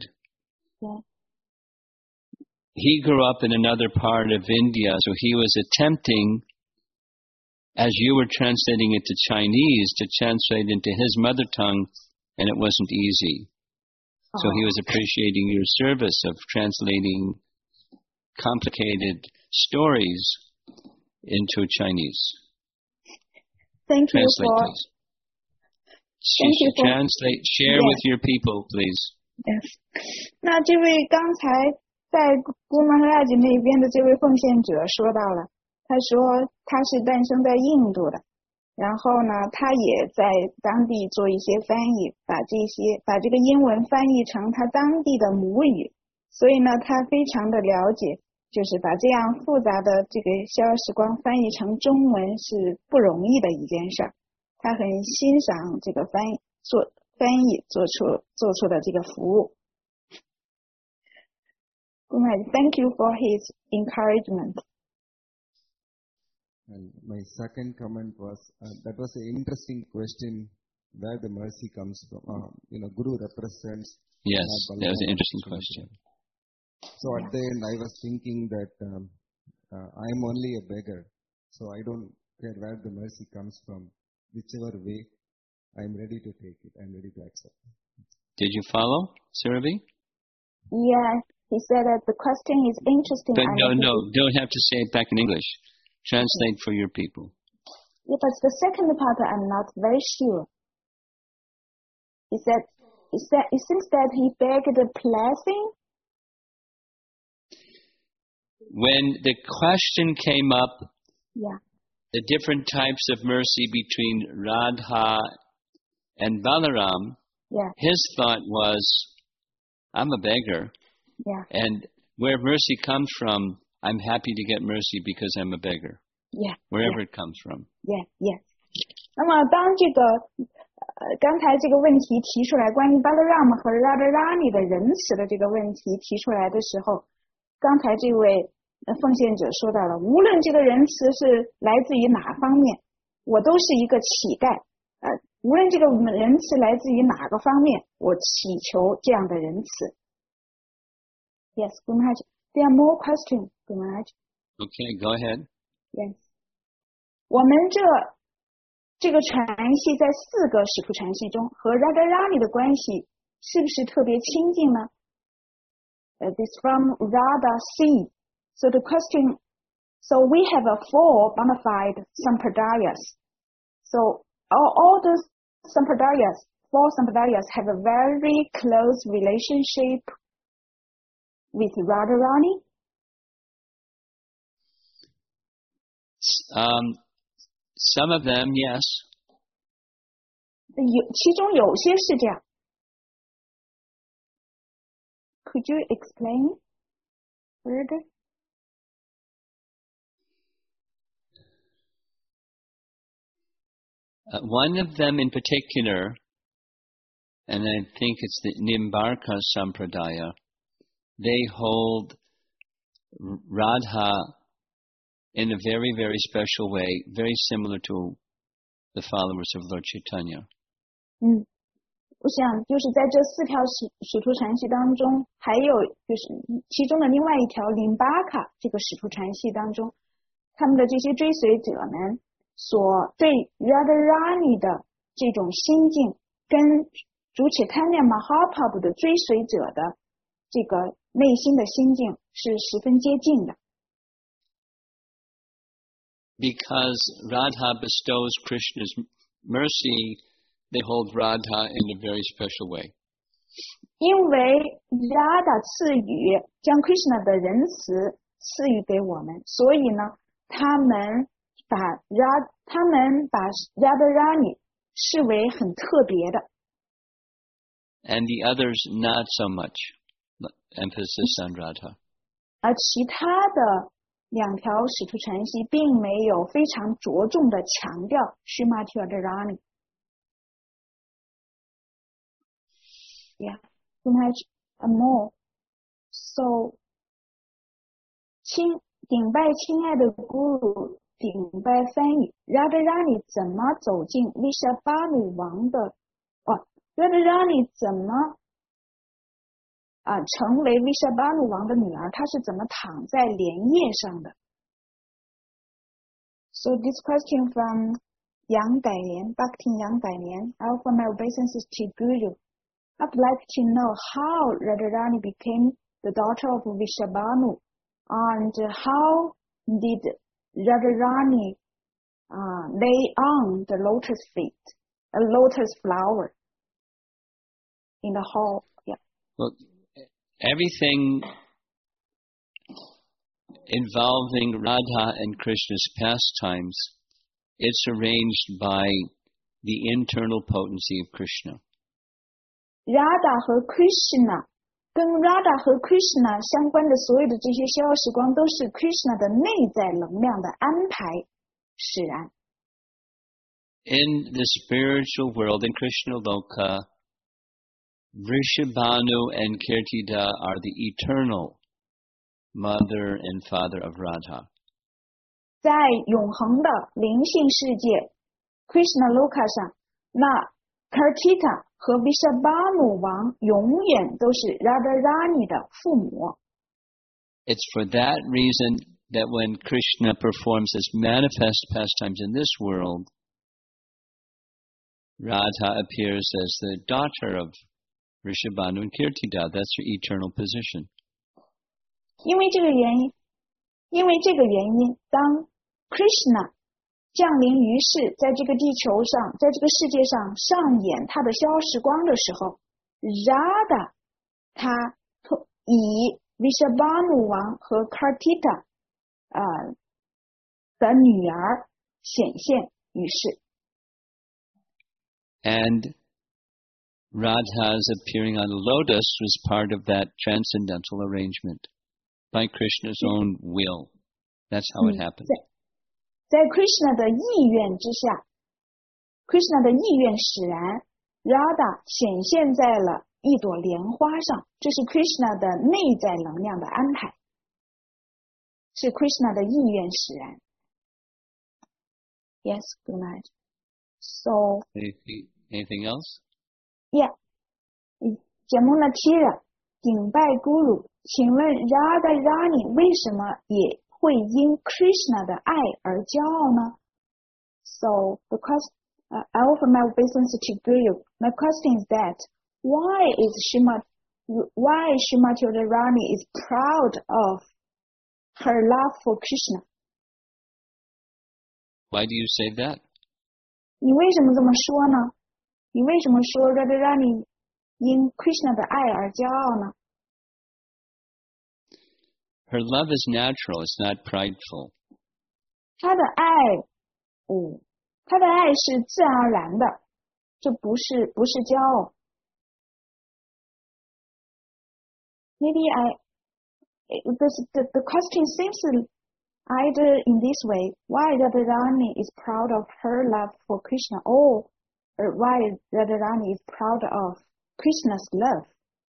he grew up in another part of India, so he was attempting, as you were translating it to Chinese, to translate into his mother tongue, and it wasn't easy. So he was appreciating your service of translating complicated stories into Chinese. Thank you for... Translate, share with your people, please. Yes. 那这位刚才在 Guru Maharaj 那边的这位奉献者说到了，他说他是诞生在印度的，然后呢，他也在当地做一些翻译，把这个英文翻译成他当地的母语，所以呢，他非常的了解，就是把这样复杂的这个逍遥时光翻译成中文是不容易的一件事儿。他很欣赏这个翻译做出的这个服务。Thank you for his encouragement. And my second comment was that was an interesting question where the mercy comes from. Guru represents. Yes, that was an interesting question. So at the end, I was thinking that I am only a beggar, so I don't care where the mercy comes from. Whichever way, I am ready to take it. I am ready to accept it. Did you follow, Surabhi? Yeah, he said that the question is interesting. But no, don't have to say it back in English. Translate for your people. Yeah, but the second part I'm not very sure. He said, it seems that he begged a blessing. When the question came up, the different types of mercy between Radha and Balaram, his thought was, I'm a beggar. And where mercy comes from, I'm happy to get mercy because I'm a beggar. Wherever it comes from. 那么当这个刚才这个问题提出来，关于 Balaram 和 Radharani 的仁慈的这个问题提出来的时候，刚才这位奉献者说到了，无论这个仁慈是来自于哪方面，我都是一个乞丐。无论这个仁慈来自于哪个方面，我祈求这样的仁慈。Yes, Guru Maharaj. There are more questions, Guru Maharaj. Okay, go ahead. Yes. 我们这这个传系在4个使徒传系中和 Radharani 的关系是不是特别亲近呢？This from Radha C. So the question, so we have 4 bona fide sampradayas. So all the sampradayas, 4 sampradayas have a very close relationship with Radharani. Some of them, yes. 其中有些是这样。Could you explain further? One of them in particular, and I think it's the Nimbarka Sampradaya, they hold Radha in a very, very special way, very similar to the followers of Lord Chaitanya. 我想就是在这4条使徒传系当中，还有就是其中的另外一条林巴卡这个使徒传系当中，他们的这些追随者们所对 Radharani 的这种心境，跟主Chaitanya Mahaprabhu 的追随者的这个内心的心境是十分接近的。 Because Radha bestows Krishna's mercy, they hold Radha in a very special way. 因为 Radha 赐予将 Krishna 的仁慈赐予给我们，所以呢，他们把 Radharani 视为很特别的。 And the others not so much emphasis on Radha. 而其他的2条使徒传系并没有非常着重的强调 Srimati Radharani. Yeah, much more. So, 顶拜亲爱的 Guru, 顶拜翻译 Radharani 怎么走进 Vrishabhanu 王的Radharani 怎么成为 Vrishabhanu 王的女儿，她是怎么躺在莲叶上的 So this question from Yang Dailian, Bhakti Yang Dailian, I offer my obeisances to Guru. I'd like to know how Radharani became the daughter of Vrishabhanu, and how did Radharani lay on the lotus feet, a lotus flower in the hall? Yeah. Well, everything involving Radha and Krishna's pastimes, it's arranged by the internal potency of Krishna. Radha 和 Krishna 跟 Radha 和 Krishna 相关的所有的这些逍遥时光都是 Krishna 的内在能量的安排使然。 In the spiritual world, in Krishna Loka, Vrishabhanu and Kirtida are the eternal mother and father of Radha. 在永恒的灵性世界 Krishna Loka 上，那 Kartika 和 Vrishabhanu 王永远都是 Radharani 的父母。 It's for that reason that when Krishna performs his manifest pastimes in this world, Radha appears as the daughter of Vrishabhanu and Kirtida. That's her eternal position. 因为这个原因，当 Krishna 降临于世，在这个地球上，在这个世界上上演他的逍遥时光的时候 ，Radha 他以 Vrishabhanu 王和 Kartika 的女儿显现于世。 And Radha's appearing on a lotus was part of that transcendental arrangement by Krishna's own will. That's how it happened. 在 Krishna 的意愿之下 ，Krishna 的意愿使然 ，Radha 显现在了一朵莲花上，这是 Krishna 的内在能量的安排，是 Krishna 的意愿使然。Yes, good night. So. Anything else? Yeah. 节目呢 Tira 顶拜 Guru， 请问 Radharani 为什么也会因 Krishna 的爱而骄傲呢？ So the I offer my obeisance to Guru. My question is that why Srimati Radharani is proud of her love for Krishna? Why do you say that? 你为什么这么说呢？你为什么说 Radharani 因 Krishna 的爱而骄傲呢？ Her love is natural, it's not prideful. 她的爱是自然而然的，这不是骄傲。Maybe the question seems either in this way, why Radharani is proud of her love for Krishna, or why Radharani is proud of Krishna's love.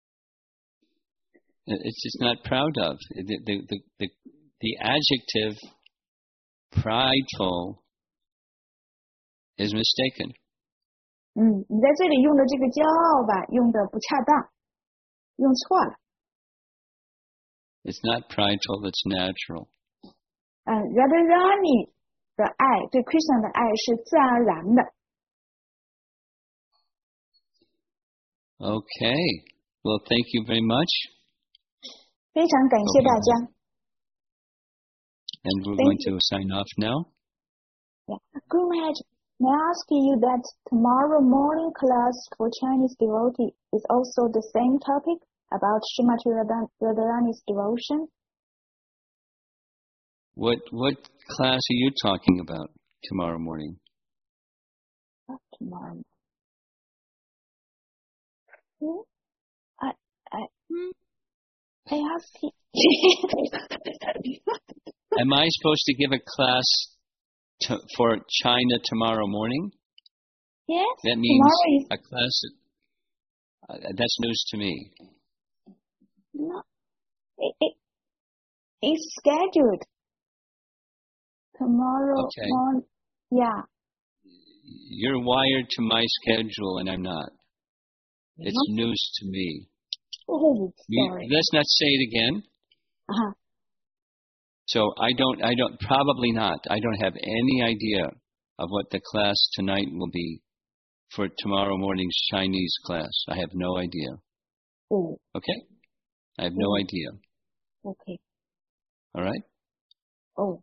It's just not proud of. The adjective prideful is mistaken. 你在这里用的这个骄傲吧，用的不恰当，用错了。 It's not prideful, it's natural. Radharani 的爱，对 Krishna 的爱是自然而然的。 Okay. Well, thank you very much. 非常感谢大家。 And we're going to sign off now. Yeah. Guru Maharaj, may I ask you that tomorrow morning class for Chinese devotee is also the same topic about Srimati Radharani's devotion? What class are you talking about tomorrow morning? Tomorrow. I asked you. Am I supposed to give a class for China tomorrow morning? Yes. That means a class. That's news to me. No, it's scheduled tomorrow Okay. morning. Yeah. You're wired to my schedule, and I'm not. It's news to me. Oh, sorry. Let's not say it again. Uh-huh. So I don't, probably not. I don't have any idea of what the class tonight will be for tomorrow morning's Chinese class. I have no idea. Oh. Okay? I have no idea. Okay. All right? Oh.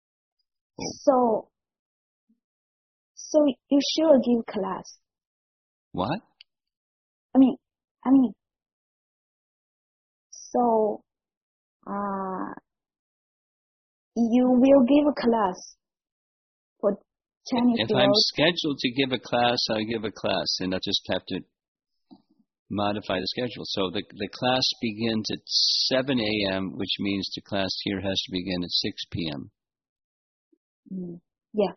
So you sure give class? What? I mean, so, you will give a class for Chinese If devotee. I'm scheduled to give a class, I'll give a class, and I'll just have to modify the schedule. So the class begins at 7 a.m., which means the class here has to begin at 6 p.m. Yeah.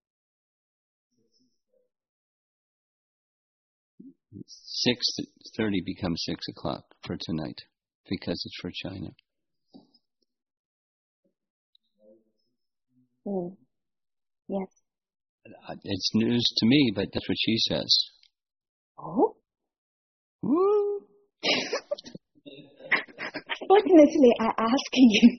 6:30 becomes 6 o'clock for tonight because it's for China. Oh. Yes. It's news to me, but that's what she says. Oh. Woo! Fortunately, I asked you.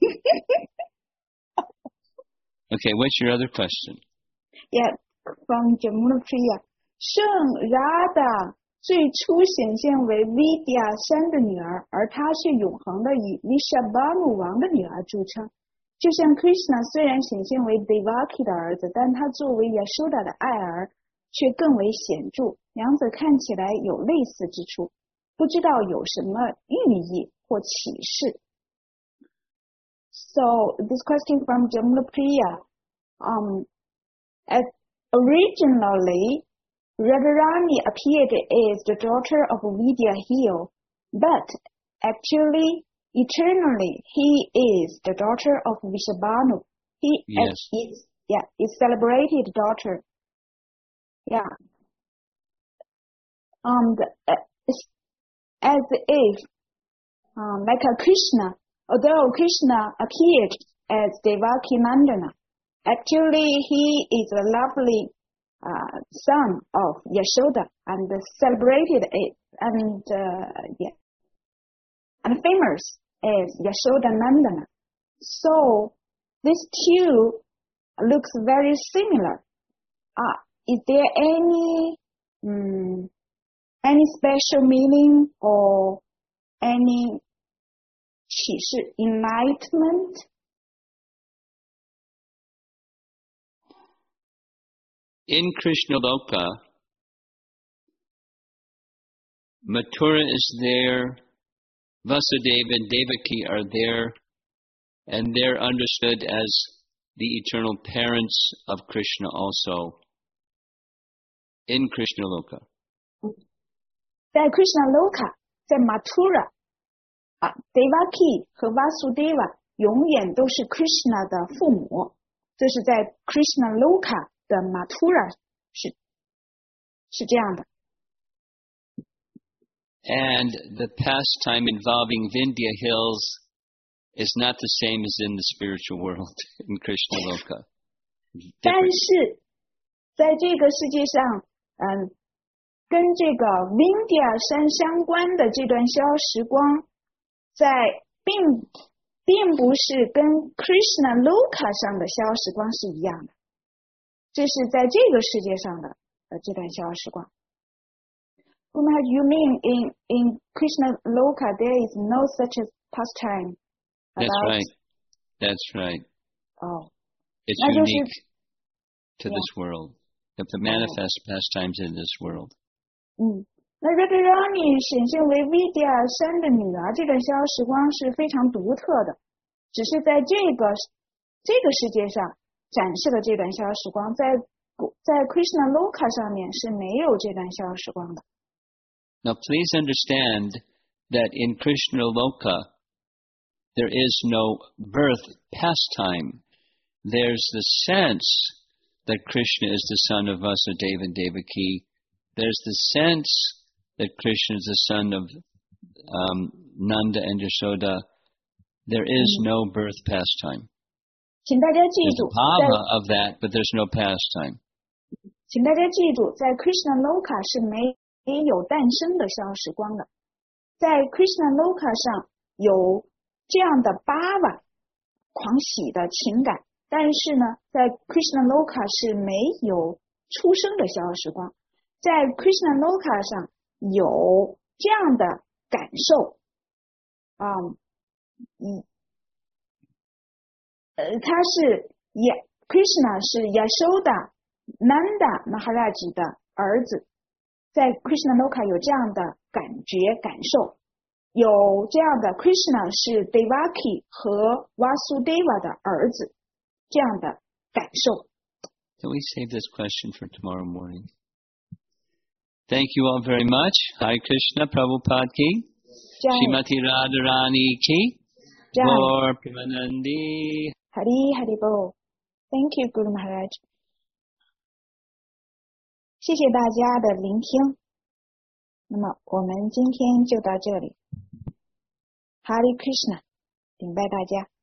Okay, what's your other question? Yeah, from Jamuna Priya. 圣 Radha 最初显现为 Vidya 山的女儿，而她是永恒的以 Vrishabhanu 王的女儿著称。就像 Krishna 虽然显现为 Devaki 的儿子，但他作为 Yashoda 的爱儿却更为显著，两者看起来有类似之处，不知道有什么寓意或启示。So this question from Jamuna Priya, originally Radharani appeared as the daughter of Vidya Hill, but actually, eternally, he is the daughter of Vrishabhanu. He is celebrated daughter. Yeah. As if, like a Krishna, although Krishna appeared as Devaki Nandana, actually he is a lovely son of Yashoda and celebrated it and famous as Yashoda Nandana. So these two looks very similar. is there any special meaning or any 启示 enlightenment? In Krishna Loka, Mathura is there, Vasudeva and Devaki are there, and they're understood as the eternal parents of Krishna also in Krishna Loka. 在 Krishna Loka, 在 Mathura, Devaki 和 Vasudeva 永远都是 Krishna 的父母。这是在 Krishna Loka 的 Mathura 是这样的。 And the pastime involving Vindhya Hills is not the same as in the spiritual world in Krishna Loka. 但是在这个世界上，跟这个 Vindhya 山相关的这段消时光，并不是跟 Krishna Loka 上的消时光是一样的。这是在这个世界上的这段消时光。You mean in Krishna Loka there is no such a pastime? That's right. That's right. Oh. It's unique to this world. The manifest pastimes in this world. 那 Radharani 显现为 Vidya 山的女儿，这段消时光是非常独特的，只是在这个世界上展示了这段消时光，在 Krishna Loka 上面是没有这段消时光的。 Now please understand that in Krishna Loka there is no birth pastime. There's the sense that Krishna is the son of Vasudeva and Devaki. There's the sense that Krishna is the son of Nanda and Yashoda. There is no birth pastime. 请大家记 There's 住 the bhava of that, but there's no pastime. 请大家记住，在 Krishna Loka 是没有诞生的消时光的，在 Krishna Loka 上有这样的bhava狂喜的情感，但是呢，在 Krishna Loka 是没有出生的消时光，在 Krishna Loka 上有这样的感受，他是Krishna 是 Yashoda Nanda Maharaj 的儿子，在 Krishna Loka 有这样的感觉感受，有这样的 Krishna 是 Devaki 和 Vasudeva 的儿子，这样的感受。 Can we save this question for tomorrow morning? Thank you all very much. Hare Krishna Prabhupada ki, Srimati Radharani ki, Gaur Premanandi. Hari Hari Bol. Thank you, Guru Maharaj. 谢谢大家的聆听。那么我们今天就到这里。Hare Krishna， 顶拜大家。